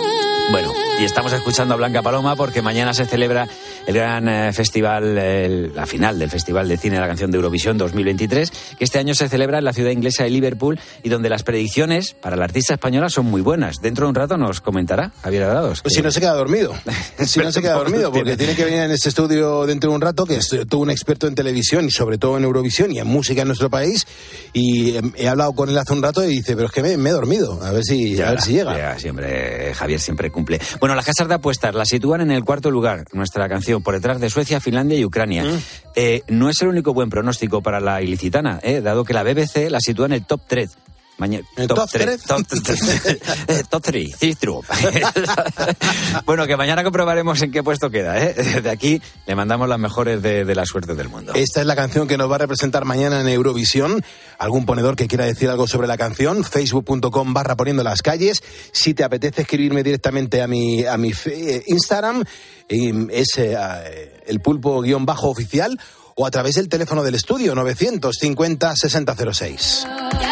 Bueno, y estamos escuchando a Blanca Paloma porque mañana se celebra el gran eh, festival, el, la final del Festival de Cine de la Canción de Eurovisión dos mil veintitrés, que este año se celebra en la ciudad inglesa de Liverpool y donde las predicciones para la artista española son muy buenas. Dentro de un rato nos comentará Javier Agrados. Pues si no se queda dormido, si no se queda dormido, porque tiene que venir en este estudio dentro de un rato, que es todo un experto en televisión y sobre todo en Eurovisión y en música en nuestro país, y he hablado con él hace un rato y dice, pero es que me, me he dormido, a ver si, ya, a ver si llega. Ya, siempre, Javier siempre cumple. Bueno, las casas de apuestas la sitúan en el cuarto lugar, nuestra canción, por detrás de Suecia, Finlandia y Ucrania. Mm. Eh, no es el único buen pronóstico para la ilicitana, eh, dado que la B B C la sitúa en el top tres. Maña... ¿El top tres? Top tres, sí, true. Bueno, que mañana comprobaremos en qué puesto queda, ¿eh? Desde aquí le mandamos las mejores de, de la suerte del mundo. Esta es la canción que nos va a representar mañana en Eurovisión. ¿Algún ponedor que quiera decir algo sobre la canción? facebook.com barra poniendo las calles. Si te apetece escribirme directamente a mi, a mi eh, Instagram, eh, es eh, el pulpo guión bajo oficial, o a través del teléfono del estudio novecientos cincuenta sesenta cero seis.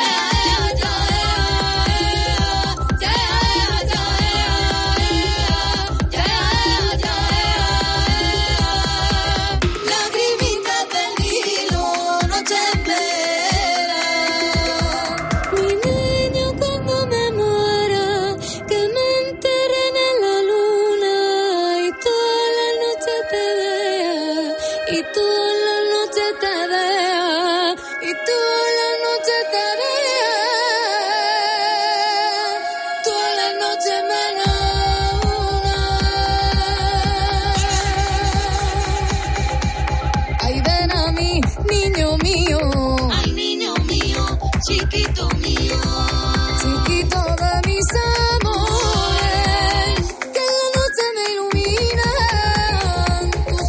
Chiquito mío, chiquito de mis amores, que la noche me ilumina tus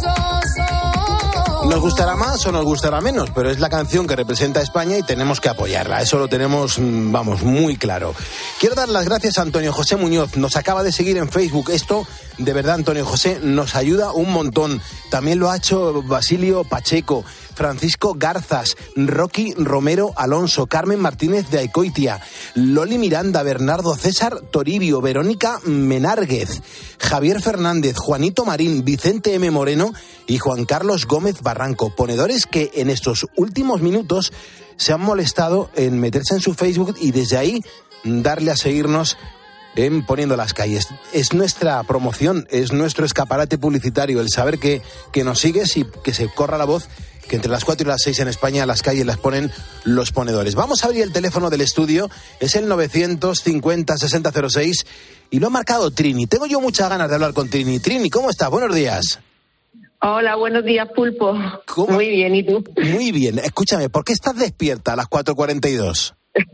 ojos. Nos gustará más o nos gustará menos, pero es la canción que representa a España y tenemos que apoyarla. Eso lo tenemos, vamos, muy claro. Quiero dar las gracias a Antonio José Muñoz. Nos acaba de seguir en Facebook. Esto, de verdad, Antonio José, nos ayuda un montón. También lo ha hecho Basilio Pacheco, Francisco Garzas, Rocky Romero Alonso, Carmen Martínez de Aicoitia, Loli Miranda, Bernardo César Toribio, Verónica Menárguez, Javier Fernández, Juanito Marín, Vicente M. Moreno y Juan Carlos Gómez Barranco, ponedores que en estos últimos minutos se han molestado en meterse en su Facebook y desde ahí darle a seguirnos en Poniendo las Calles. Es nuestra promoción, es nuestro escaparate publicitario, el saber que, que nos sigues y que se corra la voz que entre las cuatro y las seis en España las calles las ponen los ponedores. Vamos a abrir el teléfono del estudio, es el novecientos cincuenta sesenta cero seis y lo ha marcado Trini. Tengo yo muchas ganas de hablar con Trini. Trini, ¿cómo estás? Buenos días. Hola, buenos días, Pulpo. ¿Cómo? Muy bien, ¿y tú? Muy bien. Escúchame, ¿por qué estás despierta a las cuatro cuarenta y dos?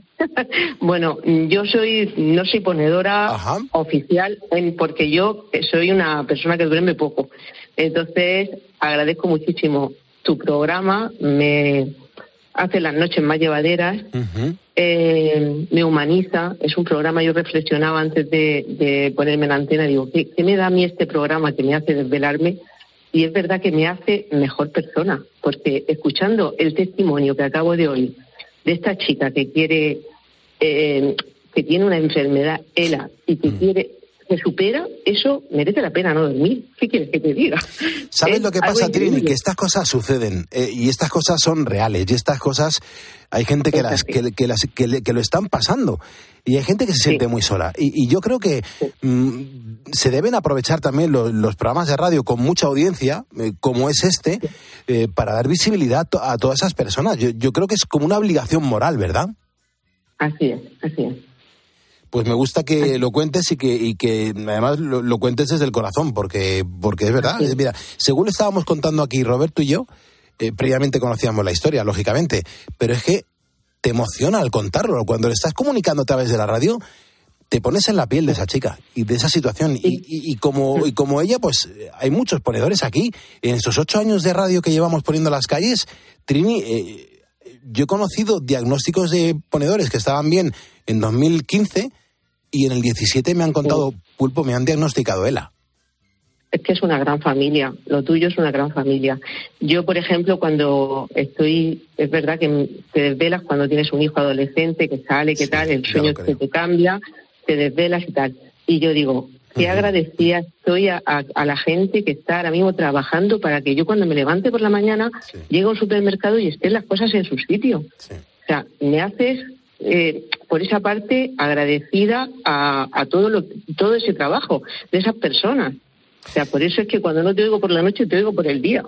Bueno, yo soy no soy ponedora Ajá. oficial porque yo soy una persona que duerme poco. Entonces, agradezco muchísimo tu programa, me hace las noches más llevaderas, uh-huh. eh, me humaniza. Es un programa, yo reflexionaba antes de, de ponerme en la antena, digo, ¿qué, ¿qué me da a mí este programa que me hace desvelarme? Y es verdad que me hace mejor persona, porque escuchando el testimonio que acabo de oír de esta chica que quiere, eh, que tiene una enfermedad, ELA, y que uh-huh. quiere... se supera, eso merece la pena no dormir. ¿Qué quieres que te diga? ¿Sabes es lo que pasa, Trini? Que que estas cosas suceden eh, y estas cosas son reales y estas cosas hay gente que, las, que, que, las, que, le, que lo están pasando y hay gente que se sí. siente muy sola. Y, y yo creo que sí. mm, se deben aprovechar también los, los programas de radio con mucha audiencia, eh, como es este, sí. eh, para dar visibilidad a todas esas personas. Yo, yo creo que es como una obligación moral, ¿verdad? Así es, así es. Pues me gusta que lo cuentes y que, y que además lo, lo cuentes desde el corazón, porque, porque es verdad. Sí. Mira, según le estábamos contando aquí Roberto y yo, eh, previamente conocíamos la historia, lógicamente, pero es que te emociona al contarlo. Cuando le estás comunicando a través de la radio, te pones en la piel de esa chica y de esa situación. Y, y, y, como, y como ella, pues hay muchos ponedores aquí. En estos ocho años de radio que llevamos poniendo las calles, Trini... Eh, yo he conocido diagnósticos de ponedores que estaban bien en dos mil quince y en el diecisiete me han contado, Pulpo, me han diagnosticado ELA. Es que es una gran familia, lo tuyo es una gran familia. Yo, por ejemplo, cuando estoy, es verdad que te desvelas cuando tienes un hijo adolescente que sale, que sí, tal, el sueño se te cambia, te desvelas y tal. Y yo digo, qué agradecida estoy a, a, a la gente que está ahora mismo trabajando para que yo cuando me levante por la mañana sí. llegue a un supermercado y estén las cosas en su sitio. Sí. O sea, me haces, eh, por esa parte, agradecida a, a todo, lo, todo ese trabajo de esas personas. O sea, por eso es que cuando no te oigo por la noche, te oigo por el día.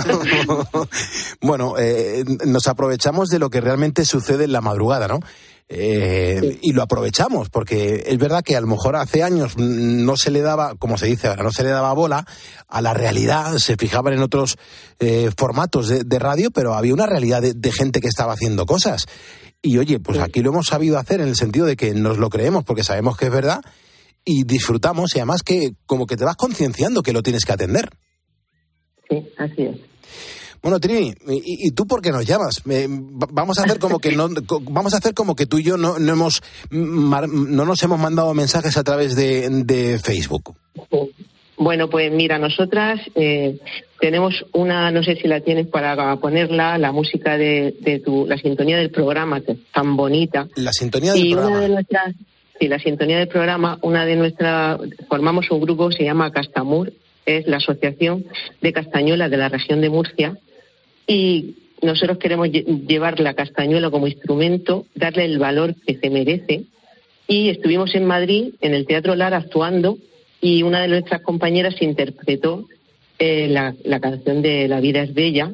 Bueno, eh, nos aprovechamos de lo que realmente sucede en la madrugada, ¿no? Eh, sí. Y lo aprovechamos, porque es verdad que a lo mejor hace años no se le daba, como se dice ahora, no se le daba bola a la realidad, se fijaban en otros eh, formatos de, de radio, pero había una realidad de, de gente que estaba haciendo cosas. Y oye, pues sí. aquí lo hemos sabido hacer en el sentido de que nos lo creemos, porque sabemos que es verdad, y disfrutamos, y además que como que te vas concienciando que lo tienes que atender. Sí, así es. Bueno, Trini, ¿y, y tú por qué nos llamas? Eh, vamos a hacer como que no, vamos a hacer como que tú y yo no, no hemos no nos hemos mandado mensajes a través de, de Facebook. Bueno, pues mira, nosotras eh, tenemos una, no sé si la tienes para ponerla, la música de, de tu, la sintonía del programa, que es tan bonita. La sintonía del y programa. Una de nuestras, sí, la sintonía del programa, una de nuestras, formamos un grupo, se llama Castamur, es la Asociación de Castañuelas de la región de Murcia. Y nosotros queremos llevar la castañuela como instrumento, darle el valor que se merece. Y estuvimos en Madrid, en el Teatro Lara, actuando, y una de nuestras compañeras interpretó eh, la, la canción de La vida es bella.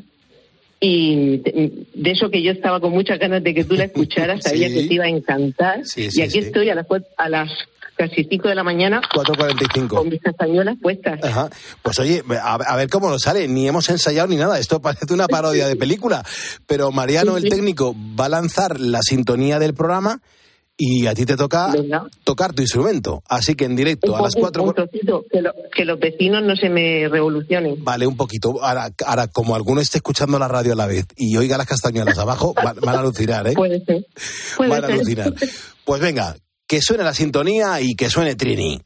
Y de, de eso que yo estaba con muchas ganas de que tú la escucharas, sabía sí. que te iba a encantar. Sí, sí, y aquí sí. estoy a las, a las casi cinco de la mañana. cuatro cuarenta y cinco. Con mis castañuelas puestas. Ajá. Pues oye, a, a ver cómo nos sale. Ni hemos ensayado ni nada. Esto parece una parodia de película. Pero Mariano, sí, sí. el técnico, va a lanzar la sintonía del programa y a ti te toca Venga. tocar tu instrumento. Así que en directo un a las cuatro... Un trocito, que, lo, que los vecinos no se me revolucionen. Vale, un poquito. Ahora, ahora, como alguno esté escuchando la radio a la vez y oiga las castañuelas abajo, van, van a alucinar, ¿eh? Puede ser. Puede van ser. a alucinar. Pues venga, que suene la sintonía y que suene Trini.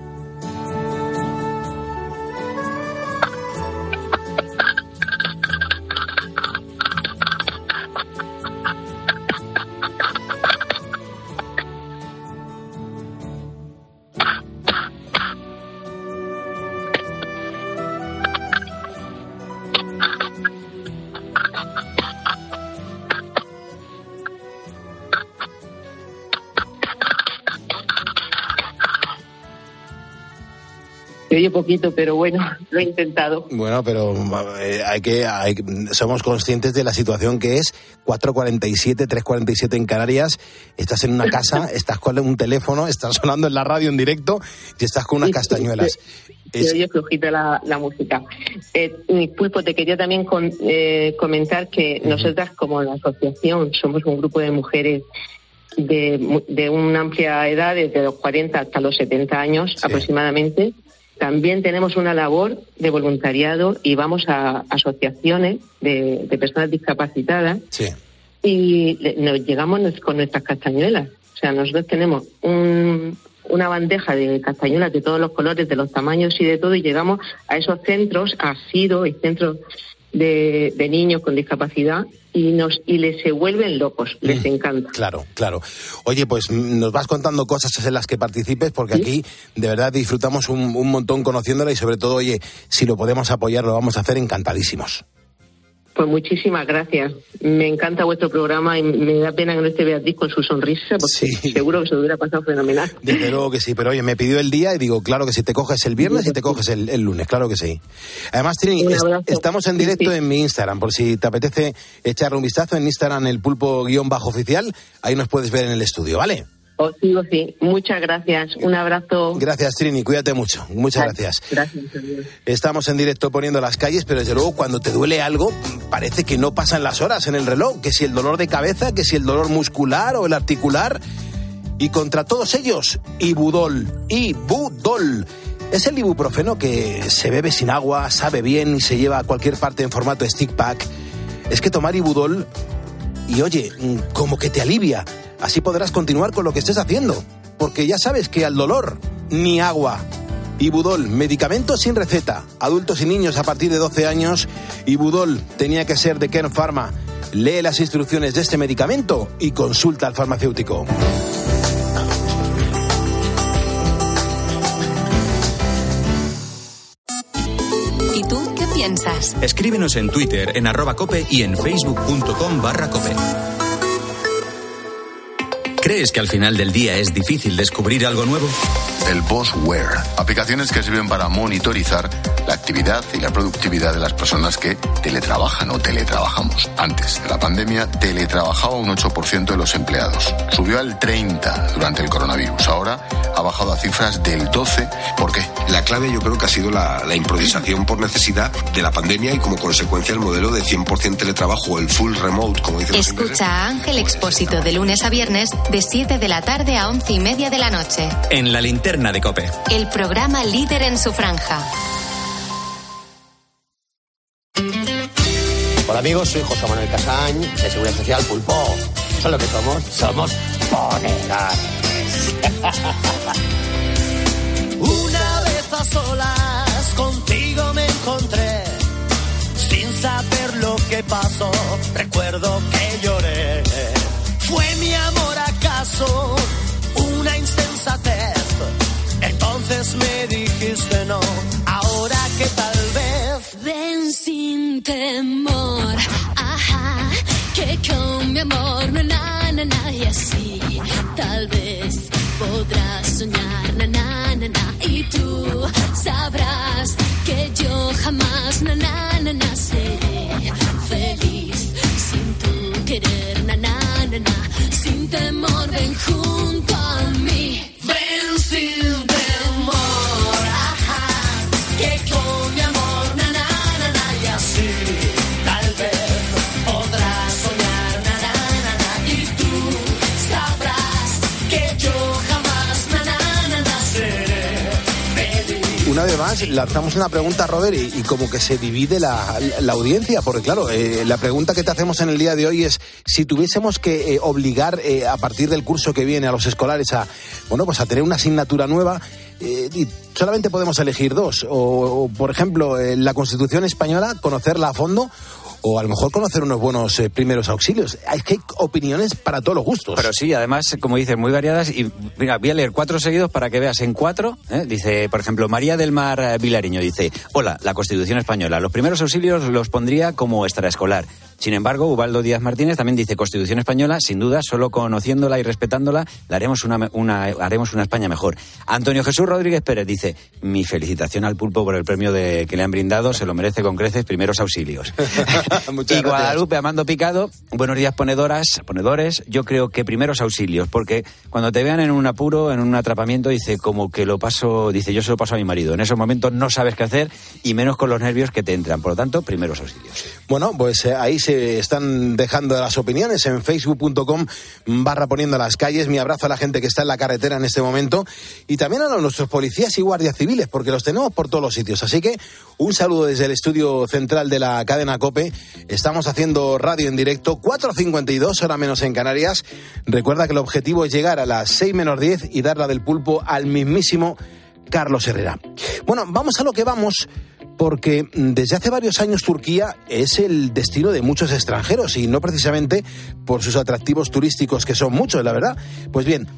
Se oye poquito, pero bueno, lo he intentado. Bueno, pero eh, hay que hay, somos conscientes de la situación que es cuatro cuarenta y siete, tres cuarenta y siete en Canarias. Estás en una casa, estás con un teléfono, estás sonando en la radio en directo y estás con unas castañuelas. Se, se oye flojita la, la música. Eh, Pulpo, te quería también con, eh, comentar que uh-huh. nosotras como la asociación somos un grupo de mujeres de, de una amplia edad, desde los cuarenta hasta los setenta años sí. aproximadamente. También tenemos una labor de voluntariado y vamos a asociaciones de, de personas discapacitadas sí. y nos llegamos con nuestras castañuelas. O sea, nosotros tenemos un, una bandeja de castañuelas de todos los colores, de los tamaños y de todo, y llegamos a esos centros, a SIDO y centros de, de niños con discapacidad, y nos y les se vuelven locos, les mm, encanta. Claro, claro. Oye, pues nos vas contando cosas en las que participes, porque ¿sí? aquí de verdad disfrutamos un, un montón conociéndola y sobre todo, oye, si lo podemos apoyar, lo vamos a hacer encantadísimos. Pues muchísimas gracias. Me encanta vuestro programa y me da pena que no esté Beatriz con su sonrisa, porque sí. seguro que se hubiera pasado fenomenal. Desde luego que sí, pero oye, me pidió el día y digo, claro que sí, te coges el viernes y te coges el, el lunes, claro que sí. Además, Trini, est- estamos en directo sí, sí. en mi Instagram, por si te apetece echarle un vistazo, en Instagram, el pulpo-oficial, ahí nos puedes ver en el estudio, ¿vale? Os digo sí. Muchas gracias. Un abrazo. Gracias, Trini. Cuídate mucho. Muchas gracias. Gracias. Gracias. Estamos en directo poniendo las calles, pero desde luego cuando te duele algo, parece que no pasan las horas en el reloj. Que si el dolor de cabeza, que si el dolor muscular o el articular. Y contra todos ellos, Ibudol. Ibudol. Es el ibuprofeno que se bebe sin agua, sabe bien y se lleva a cualquier parte en formato stick pack. Es que tomar Ibudol, y oye, como que te alivia. Así podrás continuar con lo que estés haciendo, porque ya sabes que al dolor, ni agua. Ibudol, medicamento sin receta. Adultos y niños a partir de doce años. Ibudol tenía que ser de Kern Pharma. Lee las instrucciones de este medicamento y consulta al farmacéutico. sorpresas. Escríbenos en Twitter, en arroba cope y en facebook.com barra cope. ¿Crees que al final del día es difícil descubrir algo nuevo? El Boss Wear, aplicaciones que sirven para monitorizar la actividad y la productividad de las personas que teletrabajan o teletrabajamos. Antes de la pandemia, teletrabajaba un ocho por ciento de los empleados. Subió al treinta por ciento durante el coronavirus. Ahora ha bajado a cifras del doce por ciento. ¿Por qué? La clave yo creo que ha sido la, la improvisación por necesidad de la pandemia y como consecuencia el modelo de cien por ciento teletrabajo o el full remote, como dicen los ingleses. Escucha a Ángel Expósito de lunes a viernes de siete de la tarde a once y media de la noche. En la linterna de COPE. El programa líder en su franja. Hola amigos, soy José Manuel Casañ, de Seguridad Social Pulpo. ¿Eso es lo que somos? Somos ponegares. Una vez a solas contigo me encontré, sin saber lo que pasó, recuerdo que lloré. ¿Fue mi amor acaso una insensatez? Entonces me dijiste no, ahora que tal vez ven sin temor, ajá, que con mi amor no na na na y así tal vez podrás soñar na na na na y tú sabrás que yo jamás na na na na seré feliz sin tu querer na na na na sin temor ven junto a mí ven sin temor, ajá, que con mi amor na na na na y así tal vez podrás soñar na na na na y tú sabrás que yo jamás na na na na seré feliz. Una vez más, lanzamos una pregunta, Robert, y, y como que se divide la, la audiencia, porque claro, eh, la pregunta que te hacemos en el día de hoy es si tuviésemos que eh, obligar eh, a partir del curso que viene a los escolares a, bueno, pues a tener una asignatura nueva, eh, y solamente podemos elegir dos, o, o por ejemplo, eh, la Constitución española, conocerla a fondo, o a lo mejor conocer unos buenos eh, primeros auxilios. Es que hay opiniones para todos los gustos. Pero sí, además, como dices, muy variadas. Y mira, voy a leer cuatro seguidos para que veas en cuatro. ¿eh? Dice, por ejemplo, María del Mar Vilariño dice: hola, la Constitución española. Los primeros auxilios los pondría como extraescolar. Sin embargo, Ubaldo Díaz Martínez también dice: Constitución española, sin duda, solo conociéndola y respetándola, la haremos una, una, haremos una España mejor. Antonio Jesús Rodríguez Pérez dice: mi felicitación al Pulpo por el premio de, que le han brindado, se lo merece con creces, primeros auxilios. Muchas y Guadalupe gracias. Amando Picado: buenos días, ponedoras, ponedores, yo creo que primeros auxilios, porque cuando te vean en un apuro, en un atrapamiento, dice, como que lo paso, dice, yo se lo paso a mi marido. En esos momentos no sabes qué hacer, y menos con los nervios que te entran. Por lo tanto, primeros auxilios. Bueno, pues eh, ahí se están dejando las opiniones en facebook.com barra poniendo las calles. Mi abrazo a la gente que está en la carretera en este momento y también a nuestros policías y guardias civiles, porque los tenemos por todos los sitios. Así que un saludo desde el estudio central de la cadena COPE. Estamos haciendo radio en directo, cuatro cincuenta y dos, hora menos en Canarias. Recuerda que el objetivo es llegar a las seis menos diez y dar la del pulpo al mismísimo Carlos Herrera. Bueno, vamos a lo que vamos, porque desde hace varios años Turquía es el destino de muchos extranjeros y no precisamente por sus atractivos turísticos, que son muchos, la verdad. Pues bien,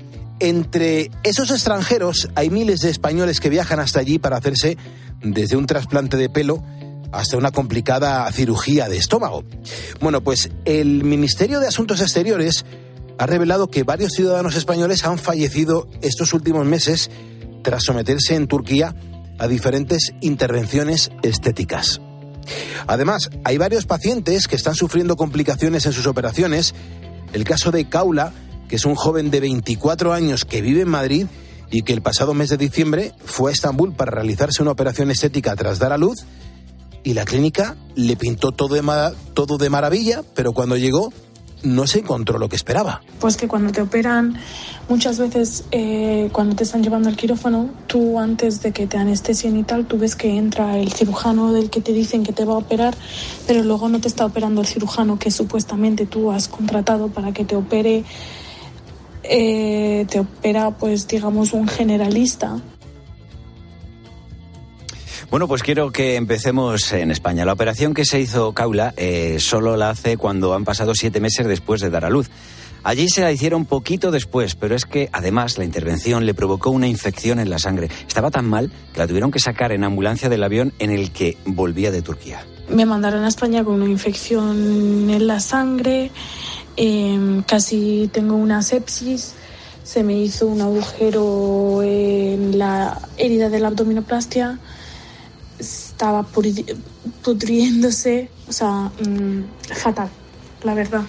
entre esos extranjeros hay miles de españoles que viajan hasta allí para hacerse desde un trasplante de pelo hasta una complicada cirugía de estómago. Bueno, pues el Ministerio de Asuntos Exteriores ha revelado que varios ciudadanos españoles han fallecido estos últimos meses tras someterse en Turquía a diferentes intervenciones estéticas. Además, hay varios pacientes que están sufriendo complicaciones en sus operaciones. El caso de Kaula, que es un joven de veinticuatro años que vive en Madrid y que el pasado mes de diciembre fue a Estambul para realizarse una operación estética tras dar a luz, y la clínica le pintó todo de, ma- todo de maravilla, pero cuando llegó no se encontró lo que esperaba. Pues que cuando te operan, muchas veces eh, cuando te están llevando al quirófano, tú antes de que te anestesien y tal, tú ves que entra el cirujano del que te dicen que te va a operar, pero luego no te está operando el cirujano que supuestamente tú has contratado para que te opere, eh, te opera pues digamos un generalista. Bueno, pues quiero que empecemos en España. La operación que se hizo Kaula eh, solo la hace cuando han pasado siete meses después de dar a luz. Allí se la hicieron poquito después, pero es que además la intervención le provocó una infección en la sangre. Estaba tan mal que la tuvieron que sacar en ambulancia del avión en el que volvía de Turquía. Me mandaron a España con una infección en la sangre, eh, casi tengo una sepsis, se me hizo un agujero en la herida de la abdominoplastia, estaba pudri- pudriéndose, o sea, mmm, fatal, la verdad.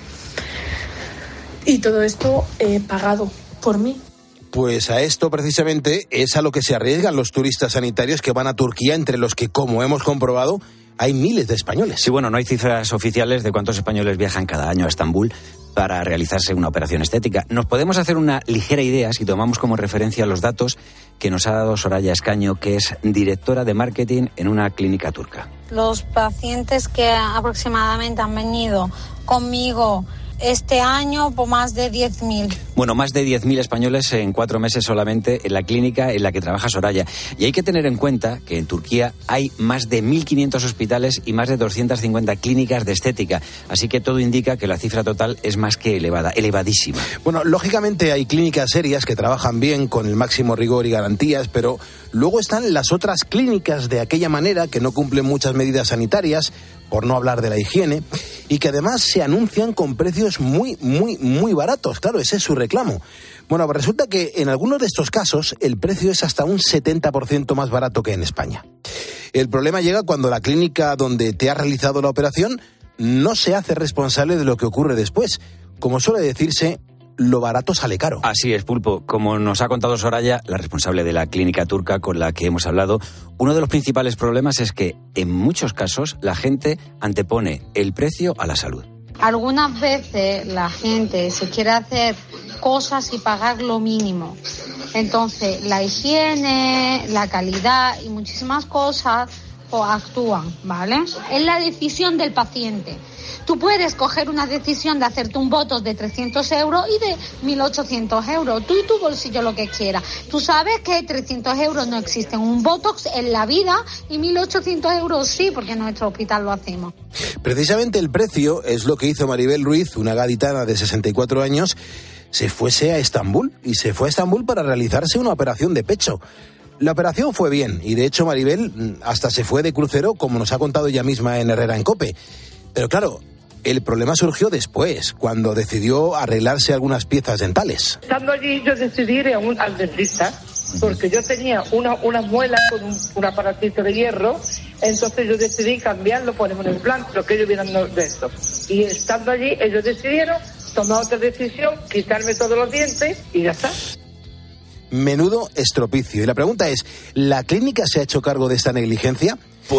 Y todo esto eh, pagado por mí. Pues a esto precisamente es a lo que se arriesgan los turistas sanitarios que van a Turquía, entre los que, como hemos comprobado, hay miles de españoles. Sí, bueno, no hay cifras oficiales de cuántos españoles viajan cada año a Estambul para realizarse una operación estética. Nos podemos hacer una ligera idea si tomamos como referencia los datos que nos ha dado Soraya Escaño, que es directora de marketing en una clínica turca. Los pacientes que aproximadamente han venido conmigo este año, por más de diez mil. Bueno, más de diez mil españoles en cuatro meses solamente en la clínica en la que trabaja Soraya. Y hay que tener en cuenta que en Turquía hay más de mil quinientos hospitales y más de doscientas cincuenta clínicas de estética. Así que todo indica que la cifra total es más que elevada, elevadísima. Bueno, lógicamente hay clínicas serias que trabajan bien con el máximo rigor y garantías, pero luego están las otras clínicas de aquella manera que no cumplen muchas medidas sanitarias, por no hablar de la higiene, y que además se anuncian con precios muy, muy, muy baratos. Claro, ese es su reclamo. Bueno, pues resulta que en algunos de estos casos el precio es hasta un setenta por ciento más barato que en España. El problema llega cuando la clínica donde te ha realizado la operación no se hace responsable de lo que ocurre después. Como suele decirse, lo barato sale caro. Así es, Pulpo. Como nos ha contado Soraya, la responsable de la clínica turca con la que hemos hablado, uno de los principales problemas es que, en muchos casos, la gente antepone el precio a la salud. Algunas veces la gente se quiere hacer cosas y pagar lo mínimo. Entonces, la higiene, la calidad y muchísimas cosas pues, actúan, ¿vale? Es la decisión del paciente. Tú puedes coger una decisión de hacerte un botox de trescientos euros y de mil ochocientos euros. Tú y tu bolsillo lo que quieras. Tú sabes que trescientos euros no existen un botox en la vida y mil ochocientos euros sí, porque en nuestro hospital lo hacemos. Precisamente el precio es lo que hizo Maribel Ruiz, una gaditana de sesenta y cuatro años, se fuese a Estambul y se fue a Estambul para realizarse una operación de pecho. La operación fue bien y de hecho Maribel hasta se fue de crucero, como nos ha contado ella misma en Herrera en COPE. Pero claro, el problema surgió después, cuando decidió arreglarse algunas piezas dentales. Estando allí yo decidí ir a un, al dentista, porque yo tenía una, unas muelas con un, un aparatito de hierro, entonces yo decidí cambiarlo, ponerme un implante, lo que ellos vieran de esto. Y estando allí, ellos decidieron tomar otra decisión, quitarme todos los dientes y ya está. Menudo estropicio. Y la pregunta es, ¿la clínica se ha hecho cargo de esta negligencia?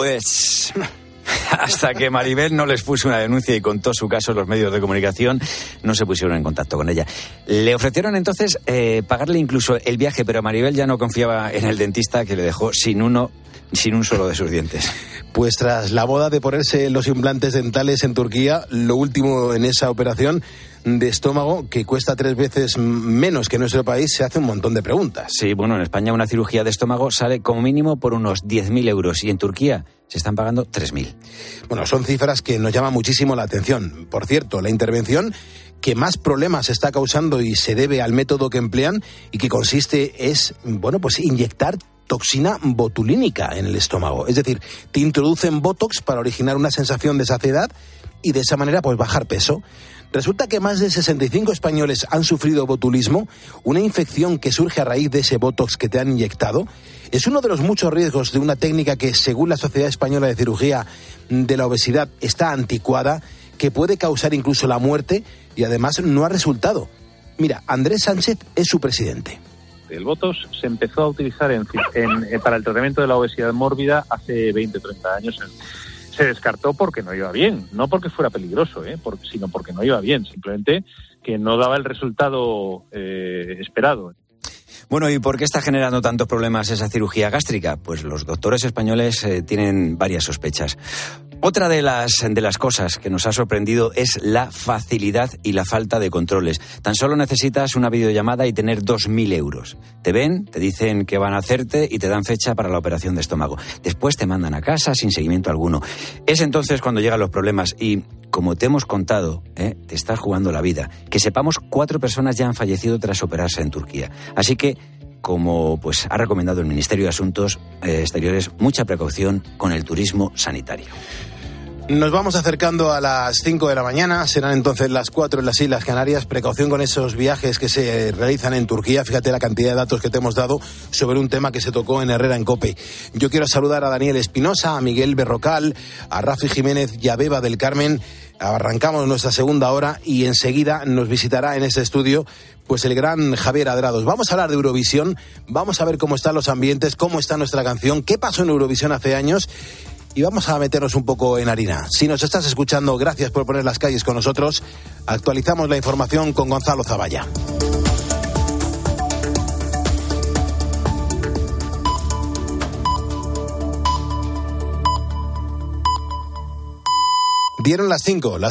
Pues hasta que Maribel no les puso una denuncia y contó su caso en los medios de comunicación, no se pusieron en contacto con ella. Le ofrecieron entonces eh, pagarle incluso el viaje, pero Maribel ya no confiaba en el dentista, que le dejó sin uno, sin un solo de sus dientes. Pues tras la moda de ponerse los implantes dentales en Turquía, lo último en esa operación de estómago, que cuesta tres veces menos que en nuestro país, se hace un montón de preguntas. Sí, bueno, en España una cirugía de estómago sale como mínimo por unos diez mil euros y en Turquía se están pagando tres mil. Bueno, son cifras que nos llaman muchísimo la atención. Por cierto, la intervención que más problemas está causando y se debe al método que emplean y que consiste es, bueno, pues inyectar toxina botulínica en el estómago. Es decir, te introducen botox para originar una sensación de saciedad y de esa manera pues bajar peso. Resulta que más de sesenta y cinco españoles han sufrido botulismo, una infección que surge a raíz de ese botox que te han inyectado. Es uno de los muchos riesgos de una técnica que, según la Sociedad Española de Cirugía de la Obesidad, está anticuada, que puede causar incluso la muerte y además no ha resultado. Mira, Andrés Sánchez es su presidente. El botox se empezó a utilizar en, en, para el tratamiento de la obesidad mórbida hace veinte o treinta años. Se descartó porque no iba bien, no porque fuera peligroso, ¿eh? Porque, sino porque no iba bien, simplemente que no daba el resultado eh, esperado. Bueno, ¿y por qué está generando tantos problemas esa cirugía gástrica? Pues los doctores españoles eh, tienen varias sospechas. Otra de las, de las cosas que nos ha sorprendido es la facilidad y la falta de controles. Tan solo necesitas una videollamada y tener dos mil euros. Te ven, te dicen qué van a hacerte y te dan fecha para la operación de estómago. Después te mandan a casa sin seguimiento alguno. Es entonces cuando llegan los problemas y, como te hemos contado, ¿eh? te estás jugando la vida. Que sepamos, cuatro personas ya han fallecido tras operarse en Turquía. Así que, como pues ha recomendado el Ministerio de Asuntos eh, Exteriores, mucha precaución con el turismo sanitario. Nos vamos acercando a las cinco de la mañana, serán entonces las cuatro en las Islas Canarias. Precaución con esos viajes que se realizan en Turquía. Fíjate la cantidad de datos que te hemos dado sobre un tema que se tocó en Herrera en COPE. Yo quiero saludar a Daniel Espinosa, a Miguel Berrocal, a Rafi Jiménez y a Beba del Carmen. Arrancamos nuestra segunda hora y enseguida nos visitará en este estudio pues el gran Javier Adrados. Vamos a hablar de Eurovisión, vamos a ver cómo están los ambientes, cómo está nuestra canción, qué pasó en Eurovisión hace años. Y vamos a meternos un poco en harina. Si nos estás escuchando, gracias por poner las calles con nosotros. Actualizamos la información con Gonzalo Zavalla. Dieron las cinco.